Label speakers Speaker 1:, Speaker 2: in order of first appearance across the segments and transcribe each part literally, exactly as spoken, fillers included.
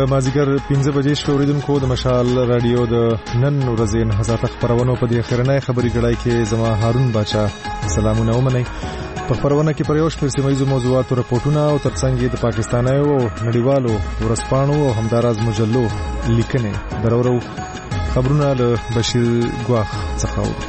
Speaker 1: د مازیګر پنځه بجې شپې اوریدونکو د مشال رادیو د نن ورځې نه هزار خبرونه په دې اخرنۍ خبري غړای کې زما هارون باچا سلامونه ومنئ. په خبرونه کې پر یو شمېر سیمایي موضوعاتو رپورټونه او ترڅنګ د پاکستانیو او نړیوالو ورسپانو او همداراز مجلو لیکنې درورو خبرونه له بشیر ګواخ څخه.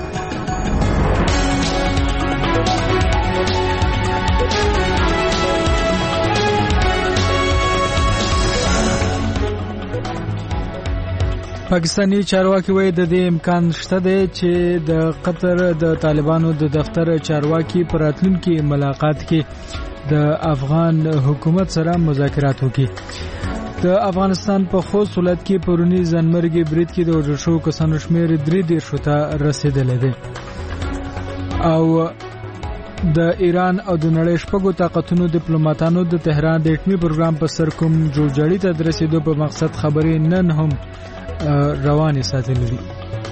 Speaker 2: پاکستانی چارواکي وایي د دې امکان شته دی چې د قطر د طالبانو د دفتر چارواکي پر راتلونکي ملاقات کې د افغان حکومت سره مذاکرات وکړي. د افغانستان په خوست ولایت کې پرونی ځانمرګي برید کې د وژل شوو کسانو شمېر درې دېرشو ته رسېدلی دی او د ایران او د نړۍ شپږو طاقتونو ډیپلوماټانو د تهران د اټومي پروګرام په سر کوم جوړجاړي ته د رسېدو په مقصد خبرې نن هم روانې ساتلې دي.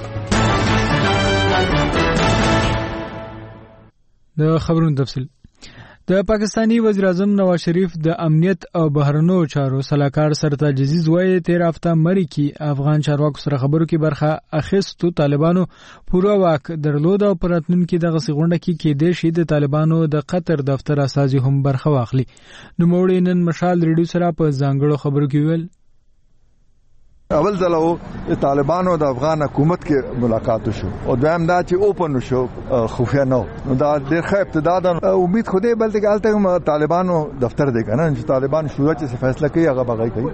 Speaker 2: د خبرونو تفصیل. د پاکستانی وزیر اعظم نواز شریف د امنیت او بهرنیو چارو سلاکار سرتاج عزیز وایي تیر هفته مری کې افغان چارواکو سره خبرو کې برخه اخیستو طالبانو پوره واک درلود او پراتنون کې دغه سغونډه کې کې د شید طالبانو د قطر دفتر اساسي هم برخه واخلي. نو موړي نن مشال ریډیو سره په ځانګړو خبرو کې ویل
Speaker 3: اول ځلو طالبانو د افغان حکومت کې ملاقات شو او دویم دا چې اوپن شو خفیه نو نو دا ډېر ښه ابتدا ده. امید خوده بلته حالت طالبانو دفتر دی کنه چې طالبان شورا چې فیصله کوي هغه بغای کوي.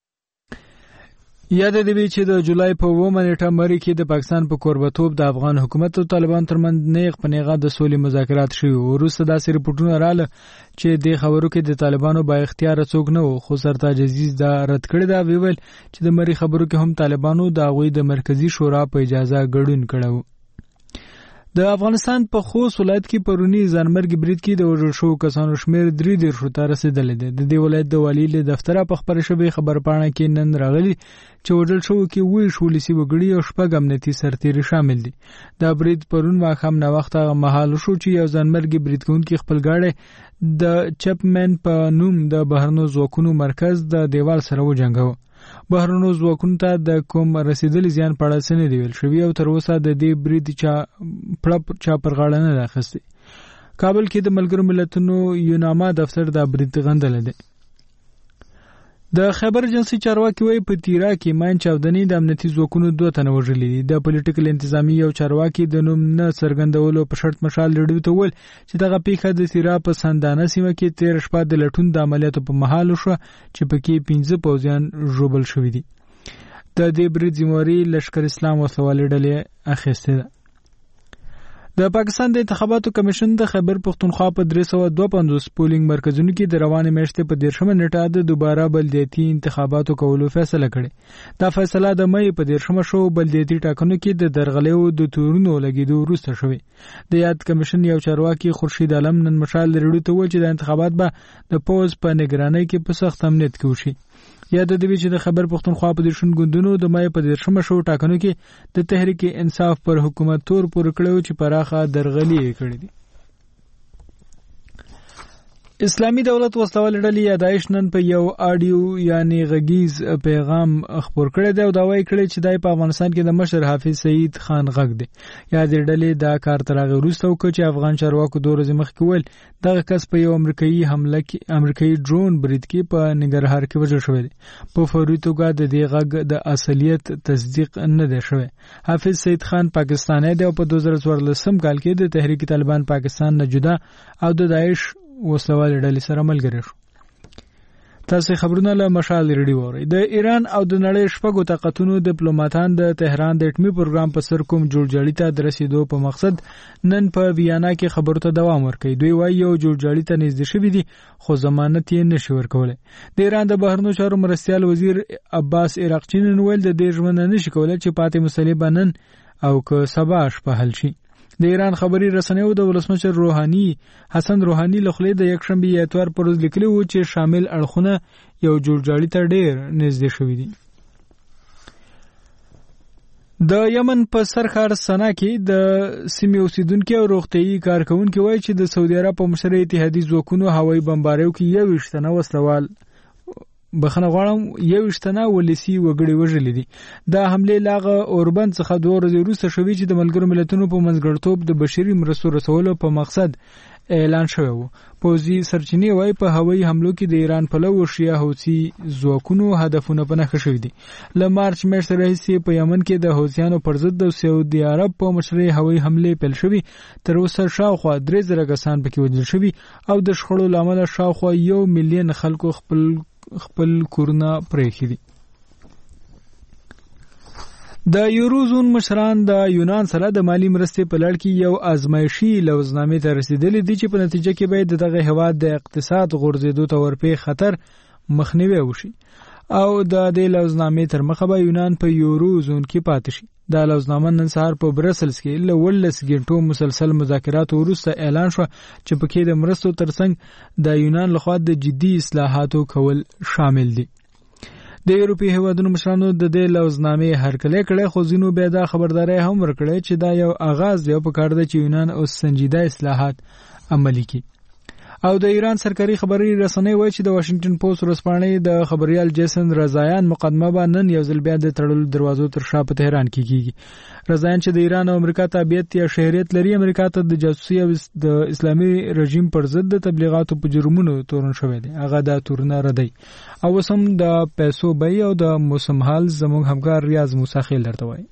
Speaker 2: یاد دی چې د جولای په اوومه نیټه مری کې د پاکستان په کوربتوب د افغان حکومت او طالبان ترمنځ نیغ په نیغه د سولې مذاکرات شوي. وروسته داسې رپورټونه رااله چې د خبرو کې د طالبانو با اختیار څوک نه وو، خو سرتاج عزیز دا رد کړی دا ویل چې د مری خبرو کې هم طالبانو د هغوی د مرکزی شورا په اجازه ګډون کړو. د افغانستان په خوست ولایت کې پرونی ځانمرګي برید کې د وژل شوو کسانو شمېر درې دېرشو ته رسېدلی دی. د دې ولایت د والي له دفتره په خپره شوې خبرپاڼه کې نن راغلي چې وژل شوو کې اووه ولسي وګړي او شپږ امنیتي سرتېري شامل دي. دا برید پرون ماښام ناوخته هغه مهال شو چې یو ځانمرګي برید کوونکي خپل ګاډی د چپمن په نوم د بهرنیو ځواکونو مرکز د دیوال سره وجنګاوه. بهرنیو ځواکونو ته د کوم رسیدلی زیان په اړه څه نه دی ویل شوي او تر اوسه د دې برید چا پړه چا پر غاړه نه ده اخیستې. کابل کې د ملګرو ملتونو یوناما دفتر دا برید غندلی دی. د خیبر ایجنسي چارواکي وایي په تیرا کې ماین چاودنې د امنیتي ځواکونو دوه تنه وژلي دي. د پولیټیکل انتظامی یو چارواکي د نوم نه څرګندولو په شرط مشال ریډیو ته وویل چې دغه پیښه د تیرا په سندانه سیمه کې تیر شپه د لټون د عملیاتو په مهال وشوه چې پکې پنځه پوځیان ژوبل شوي دي. د دې برید ذمہواري لشکر اسلام وسلوالې ډلې اخیستې ده. د پاکستان د انتخاباتو کمیشن د خیبر پختونخوا په درې سوه دوه پنځوس پولینګ مرکزونو کې د روانې میاشتې په دېرشمه نیټه د دوباره بلدیاتي انتخاباتو کولو فیصله کړې. دا فیصله د مې په دېرشمه شو بلدیاتي ټاکنو کې د درغلیو د تورونو لګېدو وروسته شوې. د یاد کمیشن یو چارواکي خورشید عالم نن مشال ریډیو ته وویل چې د انتخابات به د پوز په نگرانۍ کې په سخت امنیت کې وشي. یاد دی چې د خیبر پختونخوا په دېرشم ګوندونو د مې په دېرشمه شو ټاکنو کې د تحریک انصاف پر حکومت تور پورې کړی چې پراخه درغلي یې کړې دي. اسلامي دولت وسلوال ډلې یادایش نن په یو آډیو یعنی غږیز پیغام خپور کړی دی او دا وایي کړی چې دای په افغانستان کې د مشر حافظ سعید خان غږ دی. یادې ډلې دا کار تر هغې وروسته وکړ چې افغان چارواکو دوه ورځې مخکې ویل دغه کس په یو امریکایي حمله کې امریکایي ډرون برید کې په ننګرهار کې وژل شوی دی. په فوري توګه د دې غږ د اصلیت تصدیق نه دی شوی. حافظ سعید خان پاکستانی دی او په دوه زره څوارلسم کال کې د تحریک طالبان پاکستان نه جدا او د داعش وسلوال ډلې سره ملګری شو. تاسو خبرونه له مشال ریډیو اورئ. د ایران او د نړۍ شپږو طاقتونو ډیپلوماټان د تهران د اټومي پروګرام په سر کوم جوړجاړي ته د رسیدو په مقصد نن په ویانا کې خبرو ته دوام ورکوي. دوی وایي یو جوړجاړي ته نږدې شوي دي خو ضمانت یې نشي ورکولی. د ایران د بهرنیو چارو مرستیال وزیر عباس عراقچي نن ویل د دې ژمنه نشي کولی چې پاتې مسلې به نن او که سبا شپه حل شي. د ایران خبري رسنیو د ولسمشر روحاني حسن روحاني له خولې د یکشنبه اتوار پر ورځ لیکلي وو چې شامل اړخونه یو جوړجاړي ته ډېر نږدې شوي دي. د یمن په سرخار سنا کې د سیمې اوسیدونکو او روغتيایي کارکونکو وایي چې د سعودي عرب په مشرۍ اتحادیې ځواکونو هوایي بمباریو کې یو ویشت تنه وسلوال بخنه غواړم یو اشتنا ولسی وګړي وژلې دي دا حمله لاغه اوربند څخه دوه ورځې وروسته شوې چې د ملګرو ملتونو په منځګړتوب د بشري مرستو رسولو په مقصد اعلان شوی و. پوځي سرچینې وايي په هوایي حملو کې د ایران په لور شیا حوثي ځواکونو هدفونه په نښه شوي دي. له مارچ میاشتې راهیسې په یمن کې د حوثیانو پر ضد د سعودي عرب په مشرۍ هوایي حملې پیل شوي. تر اوسه شاوخوا درې زره کسان پکې وژل شوي او د شخړو له امله شاوخوا یو میلیون خلکو خپل خپل کورونه پرېښي دي. د یوروزون مشران د یونان سره د مالی مرستې په لړ کې یو ازمایشي لوزنامې ته رسیدلي دي چې په نتیجه کې به دغه هیواد د اقتصاد غورځېدو ته ورپې خطر مخنیوي وشي او د دې لوزنامې تر مخه به یونان په یوروزون کې پاتې شي. دا لوزنامه نن سهار په برسلز کې له ولس غنټو مسلسل مذاکرات وروسته اعلان شو چې پکې د مرستو ترڅنګ د یونان لخوا د جدي اصلاحاتو کول شامل دي. د یورپی هیوادونو مشرانو د دې لوزنامې هرکلی کړی خو ځینو بیا دا خبرداری هم ورکړی چې دا یو آغاز دی په کار دی چې یونان اوس سنجیده اصلاحات عملي کړي. او د ایران سرکاري خبري رسنۍ وایي چې د واشنگټن پوسټ ورځپاڼې د خبريال جیسن رضایان مقدمه به نن یو ځل بیا د تړلو دروازو تر شا په تهران کې کیږي. رضایان چې د ایران او امریکا تابعیت یا شهریت لري امریکا ته د جاسوسي او د اسلامي رژیم پر ضد د تبلیغاتو په جرمونو تورن شوی دی. هغه دا تورنه ردی او سم د پیسو بای او د موسم حال زموږ همکار ریاض موسی خیل درته وایي.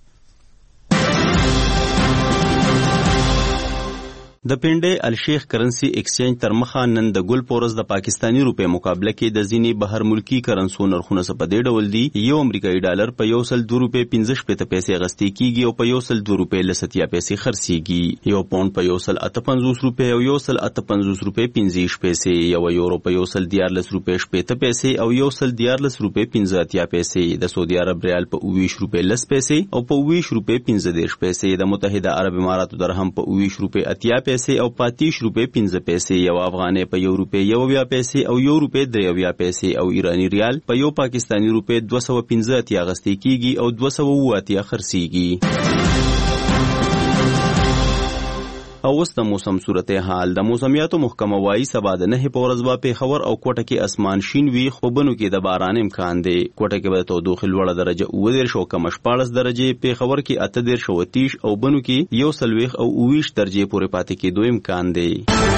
Speaker 4: د پنډې الشیخ کرنسی ایکسچینج تر مخه نن د ګل پورس د پاکستانی روپے مقابله کې د ځینی بهر ملکی کرنسو نرخونه په دې ډول دي. یو امریکایي ډالر په یو سل دوه روپے پنځه شپږ پیسې غستې کیږي او په یو سل دوه روپے لسیا پیسې خرڅيږي. یو پاوند په یو سل اته پنځوس روپے او یو سل اته پنځوس روپے پنځه پیسې، یو یورو په یو سل دیارلس روپے شپږ پیسې او یو سل دیارلس روپے پنځه اتیا پیسې. د سعودي عرب ریال په اویش روپے لس پیسې او په اویش روپے پنځه دیش پیسې. د متحده عرب اماراتو درهم په اویش روپے اتیا پیسې او پاتیش روپے پنځه پیسې. یو افغانۍ په یو روپے یو بیا پیسې او یو روپے درې بیا پیسې او ایرانی ریال په یو پاکستانی روپے دوه سوه پنځه اتیا غستې کیږي او دوه سوه اووه اتیا خرڅيږي. او اوس د موسم صورتحال. د موسمیاتو محکمه وايي سبا د نه په ورځ به پیښور او کوټه کې اسمان شین وي خو بنو کې د باران امکان دی. کوټه کې به تودوخه لوړه درجه اوه دېرش او کم شپاړس درجه، پیښور کې اته دېرش او تیش او بنو کې یو سلويخ او اوویش درجه پورې پاتې کېدو امکان دی.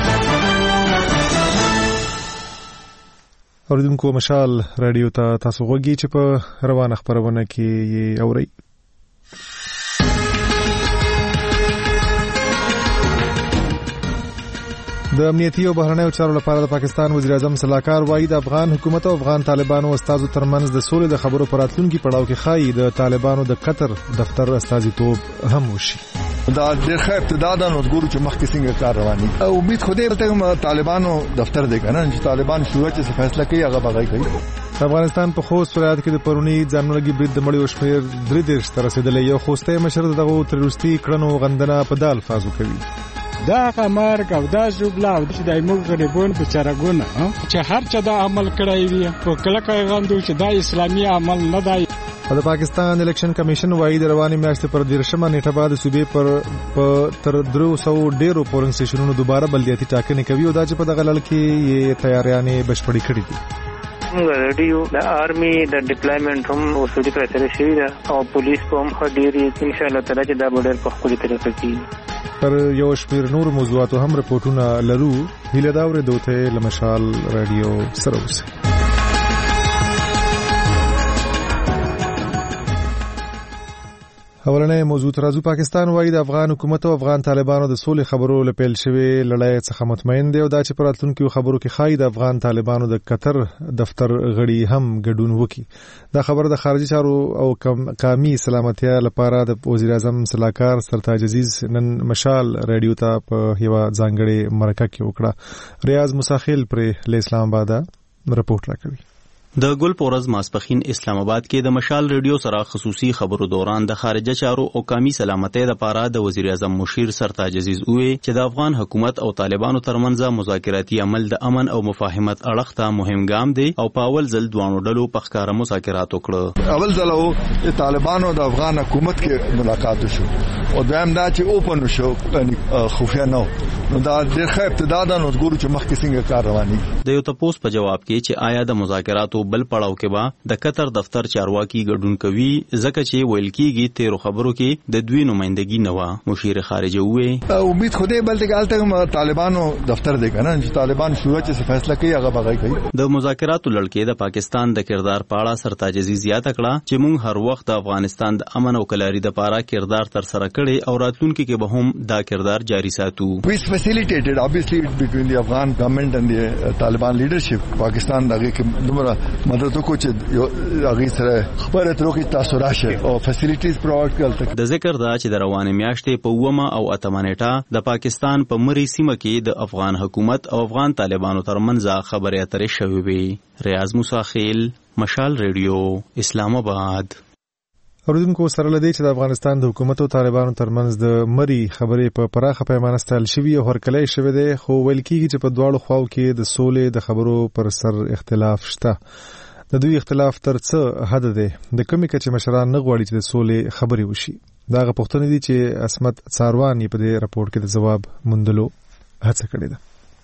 Speaker 1: اوریدونکو مشال رادیو ته تاسو غوږی چې په روانه خبرونه کې اوري. د امنیتي او بهرنیو چارو لپاره د پاکستان وزیر اعظم صلاحکار وایي د افغان حکومت او افغان طالبانو استازو ترمنځ د سولې د خبرو په راتلونکي پړاو کې خایي د طالبانو د قطر دفتر استازیتوب هم وشي.
Speaker 3: دا ډېر ښه ابتدا ده نو ګورو چې مخکې څنګه کار روان دي. او امید خو دې ته طالبانو دفتر دی کنه چې طالبان شروع چې فیصله کوي هغه بغای کوي.
Speaker 1: افغانستان په خوست ولایت کې د پرونی ځانمرګي برید د مړیو شمېر درې دېرش ته رسېدلی. یو خوستی مشر دغه تروریستي کړنو غندنه په دا الفاظو کوي.
Speaker 5: دا مرګ او دا ژوبله او چې د موږ غریبون په چرګونه چې هر چا دا عمل کړی وي په کلکه غندو چې دا اسلامي عمل نه دی.
Speaker 1: د پاکستان الیکشن کمیشن وايي د رواني میاشتې پر دیرشمه نیټه بعد صوبې پر په تر درو سو ډیرو پولنګ سټیشنونو دوباره بلدیاتي ټاکنې کوي او دا چې په دغه لړ کې یې تیاریانې بشپړې کړې دي.
Speaker 6: موږ ریډیو د آرمي د ډیپلایمنټ هم اوسېدي فیصله شوې ده او پولیس په هم ښه ډېرې ان شاء الله تعالی چې دا به ډېر په ښکلې طریقه کېږي.
Speaker 1: پر یو شمېر نور موضوعاتو هم رپورټونه لرو. هیله دا اورېدو ته له مشال رادیو سره اوسئ. اولنې موضوع ترازو. پاکستان وايي د افغان حکومت او افغان طالبانو د سولې خبرو لپیل شوی لړۍ څخه مطمئن دی او دا چې پر راتلونکو خبرو کې خای د افغان طالبانو د قطر دفتر غړي هم ګډون وکړي. دا خبر د خارجي چارو او قومي سلامتیا لپاره د وزیر اعظم صلاحکار سرتاج عزیز نن مشال رادیو ته په یو ځانګړي مرکه کې وکړه. ریاض مساخیل پر اسلام آباد رپورټ راکوي.
Speaker 4: د ګل پورز ماسپخین اسلام آباد کې د مشال ریډیو سره خصوصي خبرو دوران د خارجه چارو او قومي سلامتۍ لپاره د وزیر اعظم مشیر سرتاج عزیز وی چې د افغان حکومت او طالبانو ترمنځ مذاکراتي عمل د امن او مفاهمت اړخ ته مهم ګام دی او په اول ځل دوانو ډلو په ښکاره مذاکرات وکړه.
Speaker 3: اول ځل او طالبانو د افغان حکومت کې ملاقات وشو او دویم دا چې اوپن شو یعنی خفیا نه نو دا ډېر ښه ابتدا ده نو ګورو چې مخکې څنګه کار روان دي.
Speaker 4: د یو تاسو په جواب کې چې آیا د مذاکراتو یو بل پړاو کې به د قطر دفتر چارواکي ګډون کوي ځکه چې ویل کېږي تیرو خبرو کې د دوی نمائندګي نه و. مشیر خارجه وویل
Speaker 3: امید خو دې بل دغه طالبانو دفتر دی کنه چې طالبان شروع چې فیصله کوي هغه بغای کوي.
Speaker 4: د مذاکراتو لړکې د پاکستان د کردار په اړه سرتاج عزیز یاد کړه چې موږ هر وخت د افغانستان د امن او کلاري د پاره کردار تر سره کړي او راتلونکي کې به هم دا کردار جاری ساتو.
Speaker 3: We facilitated obviously between the Afghan government and the uh, Taliban leadership. پاکستان دغه کې دومره مدد وکړي چې هغه سره خبره ترو کې تاسو راشه او فیسیلیټیز پرووایډ کړل.
Speaker 4: د ذکر دا چې د روانې میاشتې په ومه او اتمه نیټه د پاکستان په مری سیمه کې د افغان حکومت او افغان طالبانو ترمنځ خبرې اترې شوې وي. ریاض موسی خیل، مشال ریډیو، اسلام آباد.
Speaker 1: اوریدونکو سره لدی چې د افغانستان د حکومت او طالبانو ترمنځ د مری خبرې په پراخه پیمانه ستایل شوې او هرکلی شوې ده، خو ویل کېږي چې په دواړو خواو کې د سولې د خبرو پر سر اختلاف شته. د دوی اختلاف تر څه حد دی؟ د کومې کچې مشران نه غواړي چې د سولې خبرې وشي؟ دا غو پوښتنې دي چې اسمت څاروان په دې راپور کې د جواب موندلو هڅه کړې ده.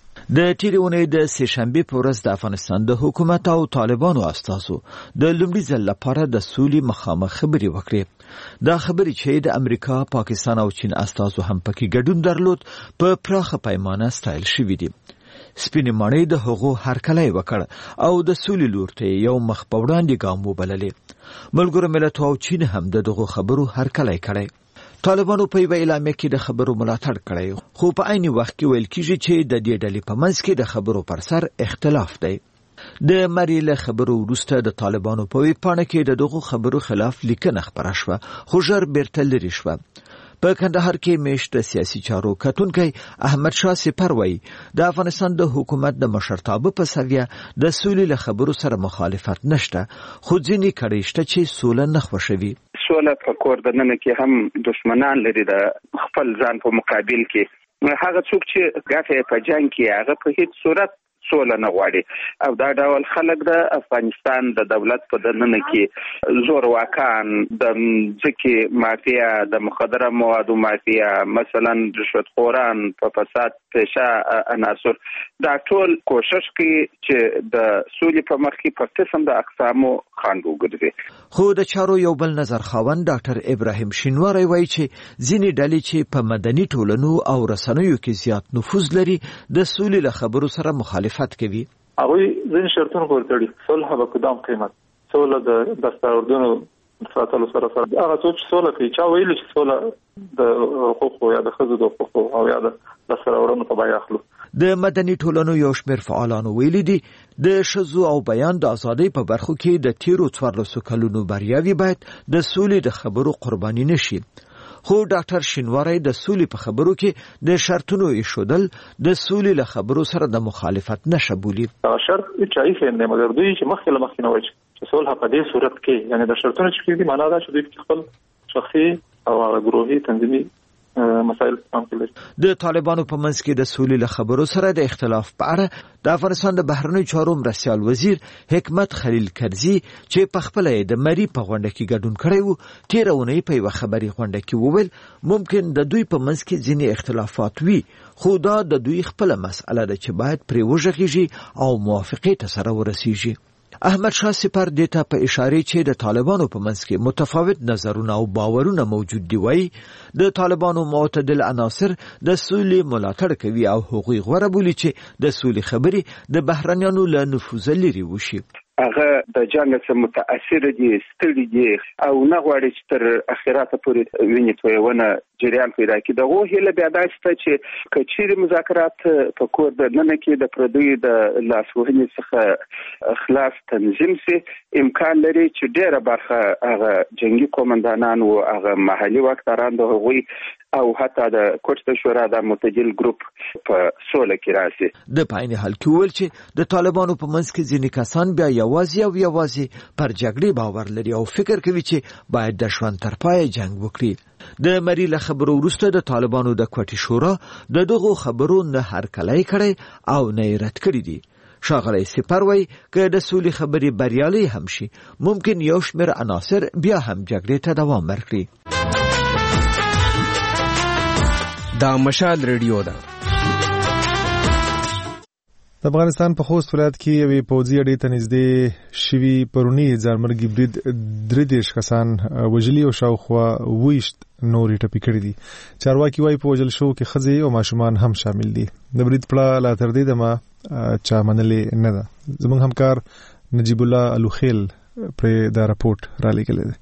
Speaker 7: د تیرې اونۍ د سه شنبې په ورځ د افغانستان د حکومت او طالبانو استازو د لومړي ځل لپاره د سولې مخامخ خبرې وکړې. دا خبرې چې د امریکا، پاکستان او چین استازو هم پکې ګډون درلود په پراخه پیمانه ستایل شوي دي. سپینې ماڼۍ د هغو هرکلی وکړ او د سولې لور ته یو مخ په وړاندې ګام وبللې. ملګرو ملتونو او چین هم د دغو خبرو هرکلی کړی. طالبانو په یوه اعلامیه کې د خبرو ملاتړ کړی، خو په عین وخت کې ویل کېږي چې د دې ډلې په منځ کې د خبرو پر سر اختلاف دی. د مری له خبرو وروسته د طالبانو په ویب پاڼه کې د دغو خبرو خلاف لیکنه خپره شوه، خو ژر بیرته لرې شوه. په کندهار کې میشت د سیاسي چارو کتونکی احمد شاه سپر وایي د افغانستان د حکومت د مشرتابه په سویه د سولې له خبرو سره مخالفت نشته، خو ځینې کړۍ شته چې سوله نه خوښوي.
Speaker 8: سوله په کور دننه کې هم دشمنان لري د خپل ځان په مقابل کې. هغه څوک چې ګټه په جنگ کې هغه په هیڅ صورت سوله نه غواړي او دا ډول خلک د افغانستان د دولت په دننه کې زور واکان، د ځکه مافیا، د مخدره موادو مافیا، مثلا رشوتخوران، په فساد پیشه عناصر، دا ټول کوشش کوي چې د سولې په مخ کې په قسم د اقسامو خنډ وګرځي.
Speaker 7: خو د چارو یو بل نظر خاوند ډاکټر ابراهیم شینواری وایي چې ځینې ډلې چې په مدني ټولنو او رسنیو کې زیات نفوذ لري د سولې له خبرو سره مخالفت کوي.
Speaker 9: هغوی ځینې شرطونه ورکړي، صلح به قدام قیمت، سوله د دستاوردونو ساتلو سره سره. هغه څوک چې سوله کوي، چا ویلي چې سوله د حقوقو یا د ښځو د حقوقو او یا د لاسته راوړنو په بیه اخلو.
Speaker 7: د مدني ټولنو یو شمېر فعالانو ویلي دي د ښځو او بیان د ازادۍ په برخو کې د تیرو څوارلسو کلونو بریاوې باید د سولې د خبرو قرباني نشي. خو ډاکټر شینواری د سولې په خبرو کې د شرطونو ایښودل د سولې له خبرو سره د مخالفت نشه بولي.
Speaker 9: شرط چایي نه مګر دوی چې مخکې له مخکې نه وایي چې صلح په دې صورت کې، یعنی د شرطونو چې کېږي معنا دا چې دوی خپل شخصي او ګروهي تنظیمي مسائل هم کوي.
Speaker 7: د طالبانو په منځ کې د سولې له خبرو سره د اختلاف په اړه د افغانستان د بهرنیو چارو مرستیال وزیر حکمت خلیل کرزي چې په خپل د مری په غونډه کې ګډون کړی وو، تیر اونۍ په یو خبري غونډه کې وویل ممکن د دوی په منځ کې ځینې اختلافات وي، خو دا د دوی خپل مسأله ده چې باید پرې وژغیږي او موافقې ته سره ورسیږي. احمد شاه سپر دیتا په اشاره چې د طالبانو په منځ کې متفاوت نظرونه او باورونه موجود دي، وایي د طالبانو معتدل عناصر د سولې ملاتړ کوي او هغوی غوړه بولي چې د سولې خبرې د بهرنیانو له نفوذ لري وشي.
Speaker 8: هغه د جنگ څخه متاثر دي، ستړي دي او نه غواړي چې تر اخراته پورې ویني تویونه جریان پیدا کړي. دغه هیله بیا دا چې کچېری مذاکرات په کور د نن کې د پردوی د لاسوهنې څخه خلاص تنظیم سي، امکان لري چې ډېره برخه هغه جنگي قومندانان او هغه محلي واکداران د هغوی او حتی د کوټ شورا د معتدل ګروپ په سوله کې راسي.
Speaker 7: د پاین حل کې ویل چې د طالبانو په منځ کې ځینې کسان بیا یوازې او یوازې پر جګړې باور لري او فکر کوي چې باید د ژوند تر پایه جنگ وکړي. د مری له خبرو وروسته د طالبانو د کوټ شورا د دغو خبرو نه هرکلی کړی او نه رد کړی دي. ښاغلی سپر وایي که د سولې خبرې بریالۍ هم شي، ممکن یو شمېر عناصر بیا هم جګړې ته دوام ورکړي.
Speaker 10: دا مشال ریډیو ده.
Speaker 1: د افغانستان په خوست ولایت کې یوې پوځي اډې ته نږدې شوي پرونی ځانمرګي برید درې دېرش کسان وژلي او شاوخوا ویشت نورې ټپي کړي دي. چارواکي وایي په وژل شوو کې ښځې او ماشومان هم شامل دي. د برید پړه لا تر دې دمه چا منلې نه ده. زموږ همکار نجیب الله الوخیل پرې دا راپورټ را لیږلی دی.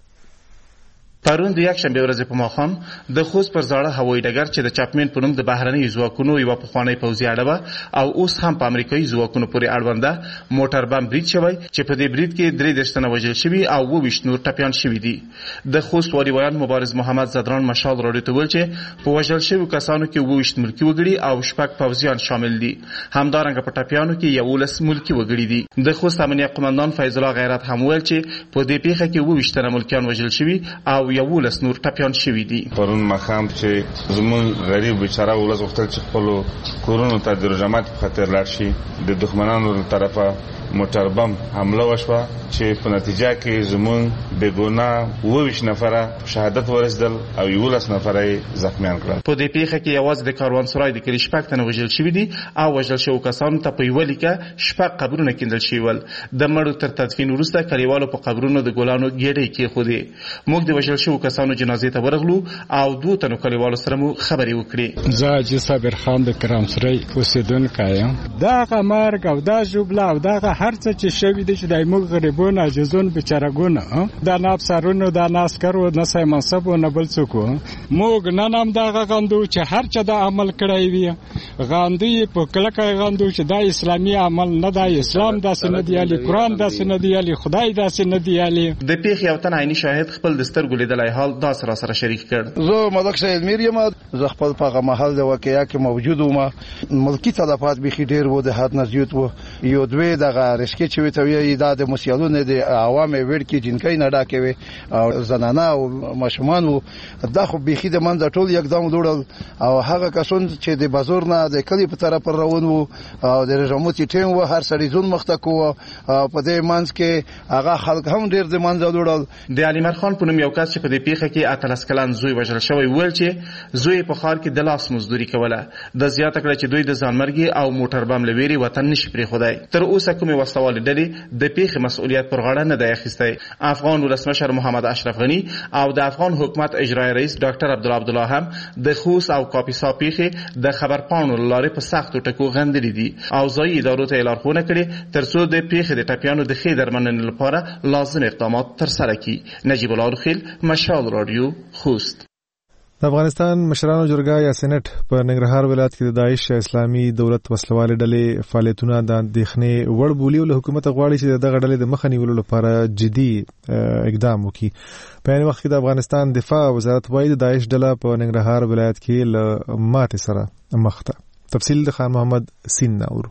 Speaker 10: پرون د یکشنبه ورځې په ماښام د خوست پر زاړه هوایي ډګر چې د چاپمن په نوم د بهرنیو ځواکونو یوه پخوانۍ پوځي اډه وه او اوس هم په امریکایي ځواکونو پورې اړونده موټر بم برید شوی چې په دې برید کې درې دېرش تنه وژل شوي او اووه ویشت نور ټپیان شوي دي. د خوست والي ویان مبارز محمد زدران مشال راډیو ته وویل چې په وژل شویو کسانو کې اووه ویشت ملکي وګړي او شپږ پوځیان شامل دي. همدارنګه په ټپیانو کې یولس ملکي وګړي دي. د خوست امنیه قمندان فیض الله غیرت هم ویل چې په دې پیښه کې اووه ویشت تنه ملکیان وژل شوي او یولس نور ټپیان شوي دي.
Speaker 11: پرون ماښام چې زموږ غریب بیچاره ولس غوښتل چې خپلو کورونو ته د روژه په خاطر لاړ شي، د دښمنانو له طرفه موټر بم حمله وشوه چې په نتیجه کې زموږ بېګناه اووه ویشت نفره شهادت ورسېدل او یولس نفره یې زخمیان کړل.
Speaker 10: په دې پیښه کې یوازې د کاروانسرای د کلي شپږ تنه وژل شوي دي او وژل شوو کسانو ته په یوه لیکه شپږ قبرونه کیندل شوي ول. د مړو تر تدفین وروسته کلیوالو په قبرونو د ګلانو ګېډۍ کېښودې. موږ د وژل شوو کسانو جنازې ته ورغلو او دوو تنو کلیوالو سره مو خبرې وکړې.
Speaker 5: زه حاجي صابر خان د کرامسرای اوسېدونکی یم. دغه مرګ او دا ژوبله او دغه هر څه چې شوي دي چې د موږ غریبون عاجزون بیچارهګونه دا نه افسرونو دا نه عسکرو نه سای منصبو نه بل څوک موږ نن هم دغه غندو چې هر چا د عمل کړی وي غاندو په کلکه غاندو چې دا اسلامي عمل نه دی، اسلام داسې نه دی علي، قرآن داسې نه دی علي، خدای داسې نه دی علي.
Speaker 10: د پیښې یو تن عیني شاهد خپل د سترګو لیدلی حال داسې را سره شریک کړ.
Speaker 12: زه ملک شهید میر یم. زه خپل په هغه محل د واقعیا کې موجود وم. ملکي تلفات بیخي ډېر و، د حد نه زیات و. یو دوی دغه رشکې چې وي ته وایي دا د مسیالونو د عوامې وړکې جنکۍ نه ډکې وي او زنانه او ماشومان وو. دا خو بیخي د منځه ټول یکدم وړل او هغه کسان چې د بازار نه د کلي په طرف روان وو او د رژیمو چې ټیم و هر سړي ځون مخته کوه په دې منځ کې هغه خلک هم ډېر د منځه وړل.
Speaker 10: د علیمر خان په نوم یو کس چې په دې پیښه کې اتلس کلن زوی وژل شوی ویل چې زوی په ښار کې د لاس مزدوري کوله. د زیاته کړه چې دوی د ځانمرګي او موټر بم له ویرې وطن نشي پرېښودی. تر اوسه کومې وسوالې ډلې د پیښې مسؤلیت پر غاړه نه دی اخیستی. افغان ولسمشر محمد اشرف غني او د افغان حکومت اجرایي رئیس ډاکټر عبدالله عبدالله هم د خوست او کاپیسا پیښې د خبرپاڼو له لارې په سختو ټکو غندلي دي او ځایي ادارو ته یې لارښوونه کړې تر څو د پیښې د ټپیانو د ښې درملنې لپاره لازم اقدامات ترسره کړي. نجیب الله الوخیل، مشال راډیو، خوست.
Speaker 1: د افغانستان مشرانو جرګه یا سېنات په ننګرهار ولایت کې د داعش اسلامي دولت وسلوالې ډلې فعالیتونه د اندېښنې وړ بولي او له حکومت غواړي چې دغه ډلې د مخه نیولو لپاره جدي اقدام وکړي. په یوه وخت کې د افغانستان دفاع وزارت وايي د داعش ډله په ننګرهار ولایت کې له ماتې سره مخ ده. تفصیل د خان محمد سین ناورو.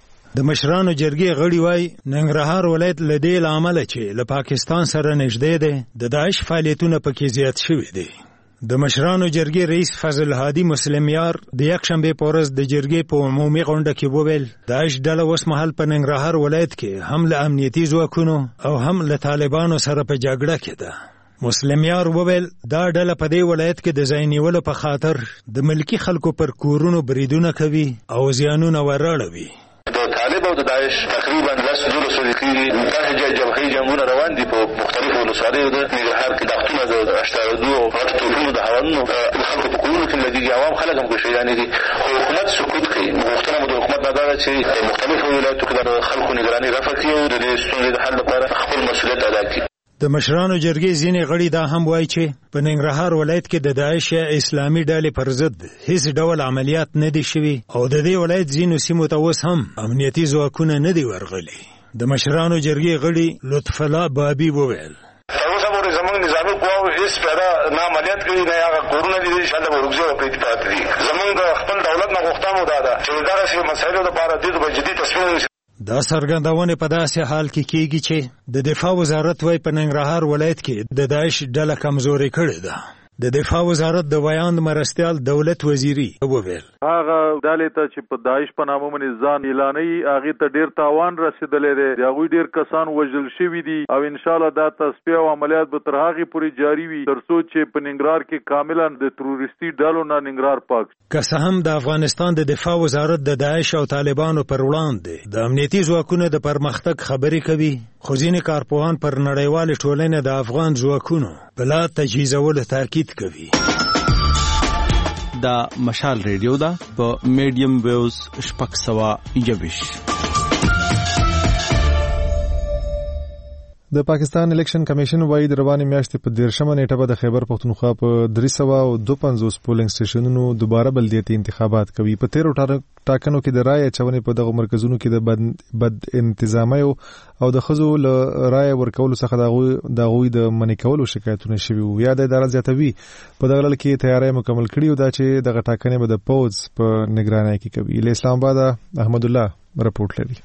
Speaker 13: د مشرانو جرګې غړي وای ننګرهار ولایت له دې لامل چې له پاکستان سره نږدې دی د داعش فعالیتونه پکې زیات شوي دي. د مشرانو جرګې رئیس فضل هادي مسلم یار د یکشنبه په ورځ د جرګې په عمومي غونډه کې وویل داعش ډله اوس مهال په ننګرهار ولایت کې هم له امنیتي ځواکونو او هم له طالبانو سره په جګړه کې ده. مسلم یار وویل دا ډله په دې ولایت کې د ځای نیولو په خاطر د ملکی خلکو پر کورونو بریدونه کوي او زیانونه ورړوي.
Speaker 14: د طالب او د داعش تقریبا لس دولس ورکړي متحده جبهې جنگونه روان دي په مختلفو ولسوالیو د ننګرهار کې دښتونه د اشتراکو او غټو د هوانو خلکو په کورونو کې لګي عوام خلک هم کوشیدانې دي. حکومت سکوت کوي. غوښتنه مو د حکومت نه ده چې مختلفو ولایتو کې د خلکو نگراني رفع کړي او د دې ستونزې د حل لپاره خپل مسؤلیت ادا کړي.
Speaker 13: د مشرانو جرګې ځینې غړي دا هم وایي چې په ننګرهار ولایت کې د داعش اسلامي ډلې پر ضد هیڅ ډول عملیات نه دي شوي او د دې ولایت ځینو سیمو ته اوس هم امنیتي ځواکونه نه دي ورغلي. د مشرانو جرګې غړي لطف الله بابي وویل
Speaker 14: تر اوسه پورې زموږ نظامي قواو هیڅ پیدا نه عملیات کړي نه هغه کورونه دي چې شاته ورغځي او په اتفاق دي. زموږ د خپل دولت نه غوښتنه ده چې دغه مسایلو لپاره د دې جدي تصمیم
Speaker 13: دا څرګندونه په داسې حال کې کېږي چې د دفاع وزارت وايي په ننګرهار ولایت کې د داعش ډله کمزوري کړې ده. د دفاع وزارت د ویاند مرستیال دولت وزیری وویل
Speaker 15: هغه ډلې ته چې په داعش په نامه باندې ځان اعلانوي هغه ته ډیر تاوان رسیدلې دی هغه ډیر کسان وژل شوي دي او ان شاء الله دا تصفیه او عملیات به تر هغه پورې جاری وي تر څو چې په ننګرهار کې کاملا د تروریستي ډلو نه ننګرهار پاک
Speaker 13: که څه هم د افغانستان د دفاع وزارت د داعش او طالبانو پر وړاندې د امنیتي ځواکونو د پرمختګ خبرې کوي خو ځینې کارپوهان پر نړیوالې ټولنې د افغان ځواکونو بلا تجهیزولو تاکید کوي
Speaker 4: دا مشال ریډیو دا په میډیم ویوز شپږ سوه یوویش
Speaker 1: د پاکستان الیکشن کمیشن وايي د روانې میاشتې په دیرشمه نیټه به د خیبر پختونخوا په درې سوه او دوه پنځوس پولینګ سټیشنونو دوباره بلدیاتي انتخابات کوي. په تیرو ټاکنو کې د رایې اچونې په دغو مرکزونو کې د بد انتظامۍ او د ښځو له رایې ورکولو څخه د هغوی د منع کولو شکایتونه شوي وو. یا د اداره زیاتوي په دغه ډول کې تیاری مکمل کړي او دا چې دغه ټاکنې به د پوځ په نگرانۍ کې کوي. له اسلام آباد احمد الله رپورټ لري.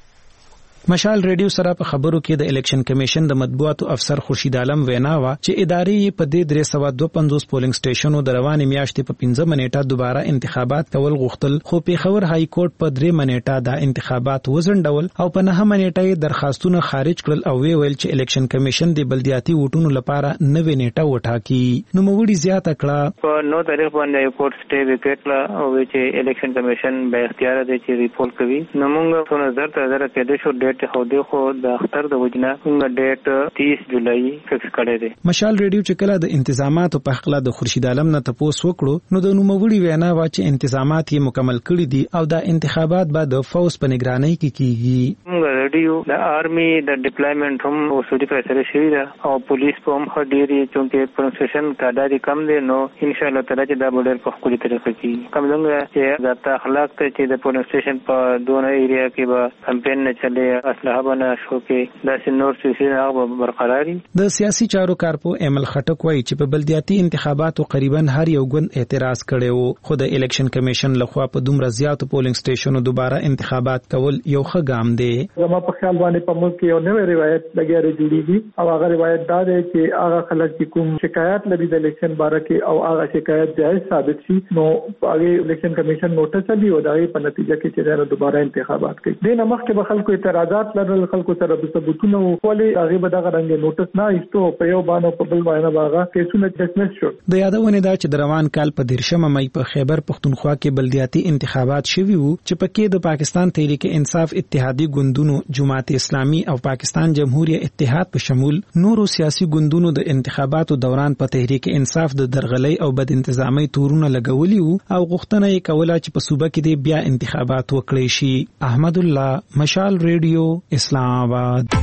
Speaker 16: مشال ریډیو سره په خبرو کې د الیکشن کمیشن د مطبوعاتو افسر خورشید عالم وینا وا چې ادارې په دې درې سوه دوه پنځوس پولینګ سټیشنونو د روانې میاشتې په پنځمه نیټه دوباره انتخابات کول غوښتل خو پیښور های کورټ په درېمه نیټه دا انتخابات وزنډول او په نهمه نیټه یې درخواستونه خارج کړل او وی ویل چې الیکشن کمیشن د بلدیاتي ووټونو لپاره نوې نیټه وټاکي. نو موړي زیاته کړه
Speaker 6: په نو تاریخ باندې کورټ سټې وکړه او چې الیکشن کمیشن به اختیار دی چې ریپورت کوي. نو موږ په نظر ته درته کې د شو ډیټ خو دی خو د اختر د وجنه موږ ډیټ تیس جولای فکس کړی دی.
Speaker 16: مشال ریډیو چې کله د انتظاماتو په حق له د خورشید عالم نه تاسو وکړو نو د نوموړي وینا وا چې انتظامات یې مکمل کړي دي او دا انتخابات به د فوز په نگرانۍ کې کیږي.
Speaker 6: موږ ریډیو د آرمي د ډیپلایمنټ هم اصولي فیصله شوی ده او پولیس په هم خډيري چې پرونسیشن کاډاري کم دي نو ان شاء الله تعالی چې دا بډر په خپل طریقه کې کوم څنګه چې د اخلاق ته چې د پرونسیشن په دونه ایریا کې به کمپاین نه چلے اصلاح بنا شو کې د سنور سیسي هغه برقراري.
Speaker 16: د سیاسي چارو کارپو ایمل خټک وایي چې په بلدیاتي انتخاباتو قریبا هر یو ګوند اعتراض کړي وو خو د الیکشن کمیشن لخوا په دومره زیاتو پولینګ سټیشنونو دوباره انتخابات کول یو ښه ګام دی.
Speaker 17: زما په خیال باندې په ملک کې یو نوې روایت لګیاري جوړیږي او هغه روایت دا دی چې هغه خلک چې کوم شکایت لري د الیکشن باره کې او هغه شکایت جایز ثابت شي نو هغه الیکشن کمیشن نوټس دی او دا په نتیجه کې چې دوباره انتخابات کوي. د نمخ کې به خلکو اعتراضات لرل خلکو سره د ثبوتونو ولې هغه به دغه رنګ نوټس نه ایستو په یو باندې په بل باندې باغه کیسونه ډسمس شو.
Speaker 16: د یادونه دا چې د روان کال په دیرشمه مې په خیبر پختونخوا کې بلدیاتي انتخابات شوي وو چې پکې د پاکستان تحریک انصاف اتحادی ګوندونو جماعت اسلامي او پاکستان جمهوریت اتحاد په شمول نورو سیاسي ګوندونو د انتخاباتو دوران په تحریک انصاف د درغلۍ او بد انتظامی تورونه لګولي وو او غوښتنه یې کوله چې په صوبه کې بیا انتخابات وکړي شي. احمد الله مشال ریډیو اسلام آباد.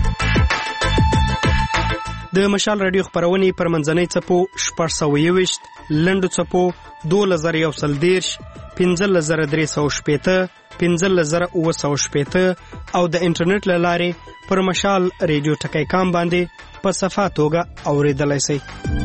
Speaker 18: د مشال رادیو خبرونه پر منځنۍ چپو شپږ سوه یوویشت لنډو چپو دوه زره یو سل دیرش پنځه زره درې سوه شپېته پنځه زره اووه سوه شپېته او د انټرنیټ له لارې پر مشال ریډیو ټکی کام باندې په صفه توګه اوریدلای شئ.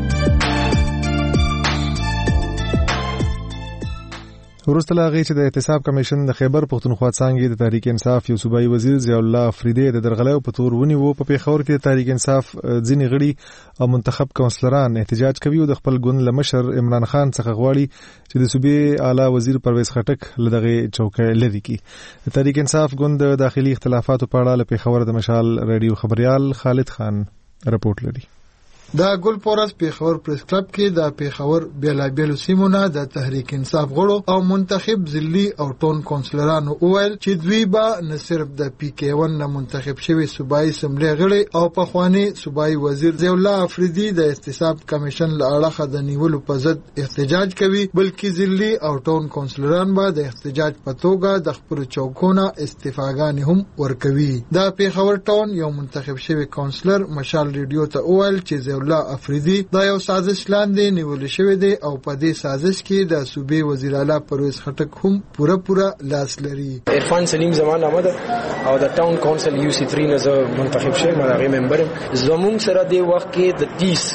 Speaker 1: وروسته لا غي چې د احتساب کمیشن د خیبر پختونخوا څنګه د تحریک انصاف یو صوبایي وزیر ضیاء الله افریدی د درغلې په تور ونی وو په پیښور کې د تحریک انصاف ځینې غړي او منتخب کونسلران احتجاج کوي او د خپل ګوند لمشر عمران خان څخه غواړي چې د صوبې اعلی وزیر پرویز خټک لدغه چوکۍ لري کی. د تحریک انصاف ګوند د داخلي اختلافاتو په اړه له پیښور د مشال ریډیو خبريال خالد خان رپورټ لري.
Speaker 19: د ګل پورس پیښور پریس کلب کې د پیښور بیلابیلو سیمونه د تحریک انصاف غړو او منتخب ضلعي او ټون کونسلرانو وویل چې دوی به نه صرف د پی کې ون نه منتخب شوی صوبایي اسمبلی غړي او پخوانی صوبایي وزیر ضیاء الله افریدی د احتساب کمیشن له اړخه د نیولو په ضد احتجاج کوي بلکې ضلعي او ټون کونسلران به د احتجاج په توګه د خپل چوکونه استعفاګانې هم ورکوي. د پیښور ټون یو منتخب شوی کونسلر مشال ریډیو ته وویل چې الله افریدی دا یو سازش لاندې نیول شوی دی او په دې سازش کې د صوبې وزیر اعلی پرویز خټک هم پوره پوره لاس لري.
Speaker 20: عرفان سلیم زمان آمده او د ټاون کونسل یو سی تری نه منتخب شوی مرغه ممبر زموږ سره د وخت کې د تیس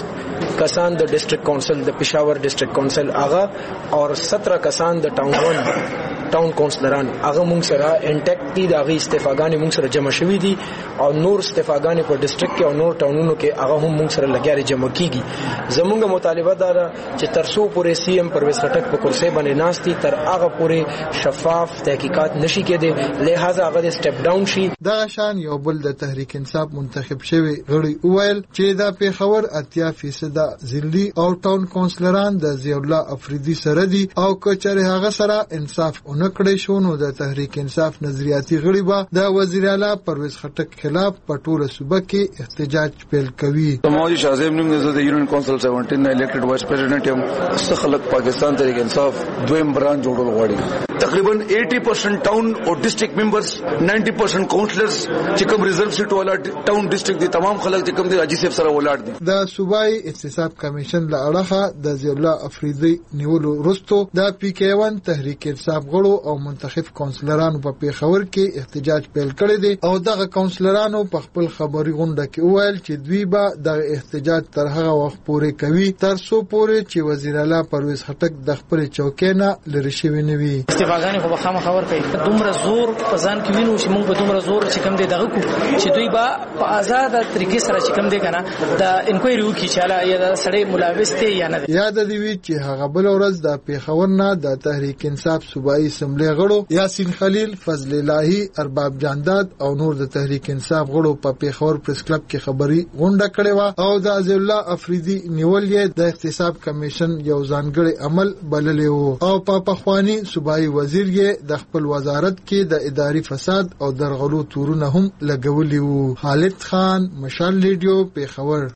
Speaker 20: کسان د ډیسټریکټ کونسل د پېښور ډیسټریکټ کونسل هغه او سترہ کسان د ټاون ون ټاون کونسلران هغه موږ سره انټیکټ دي د هغه استفاګانې موږ سره جمع شوي دي او نور استفاګانې په ډیسټریکټ کې او نور ټاونونو کې هغه هم موږ سره لګیاري جمع کیږي. زموږ مطالبه دا ده چې تر څو پورې سی ایم پرویز خټک په کرسي باندې ناشتي تر هغه پورې شفاف تحقیقات نشي کېدی، لہذا هغه د سټپ ډاون شي.
Speaker 19: دا شان یو بل د تحریک انصاف منتخب شوی غړي وویل چې دا پیښور اتیا فیصد ضلعي او ټاون کونسلران د ضیاء الله افریدي سره دي او کچره هغه سره انصاف نکړې شو نو د تحریک انصاف نظریاتي غړي به د وزیر اعلی پرویز خټک خلاف په ټوله صوبه کې احتجاج پیل کوي.
Speaker 21: موجي شازم نوم د یونین کونسل سبعتر الیکټډ وایس پریزیډنټ یم. استخلق پاکستان تحریک انصاف دویم برانچ جوړول غواړي. تقریبا eighty percent ټاون او ډیسټریکټ ممبرز ninety percent کونسلرز چې کوم ریزرو سیټ والا ټاون ډیسټریکټ دي تمام خلک چې کوم دي اجي سیف سره ولاړ دي.
Speaker 19: د صوبایي احتساب کمیشن له اړخه د ضیاء الله افریدي نیولو وروسته د پی کې ون تحریک انصاف غړو او منتخب کونسلرانو په پیښور کې احتجاج پیل کړی دی او دغه کونسلرانو په خپل خبري غونډه کې وویل چې دوی به د احتجاج تر هغه وخت پورې کوي تر څو پورې چې وزیر اعلی پرویز خټک د خپل چوکۍ نه لرې شوی نه وي.
Speaker 22: استفاګانې خو به خامخا ورکوي. دومره زور په ځان کې وینو چې موږ به دومره زور چې کوم دی دغه کو چې دوی به په آزاده طریقې سره چې کوم دی کنه د انکوایري وکړي چې اله یا د سړی ملوث دی یا نه دی. یاد دی وی چې هغه بل ورځ د پیښور نه د تحریک انصاف صوبایي اسمبلی غړو یاسین خلیل، فضل الهی، ارباب جانداد او نور د تحریک انصاف غړو په پیښور پریس کلب کې خبري غونډه کړې و او د ضیاء الله افریدي نیول یې د احتساب کمیشن یو ځانګړی عمل بللی و او په پخوانی صوبایي وزیر یې د خپل وزارت کې د اداري فساد او درغلو تورونه هم لګولي وو. خالد خان، مشال ریډیو، پیښور.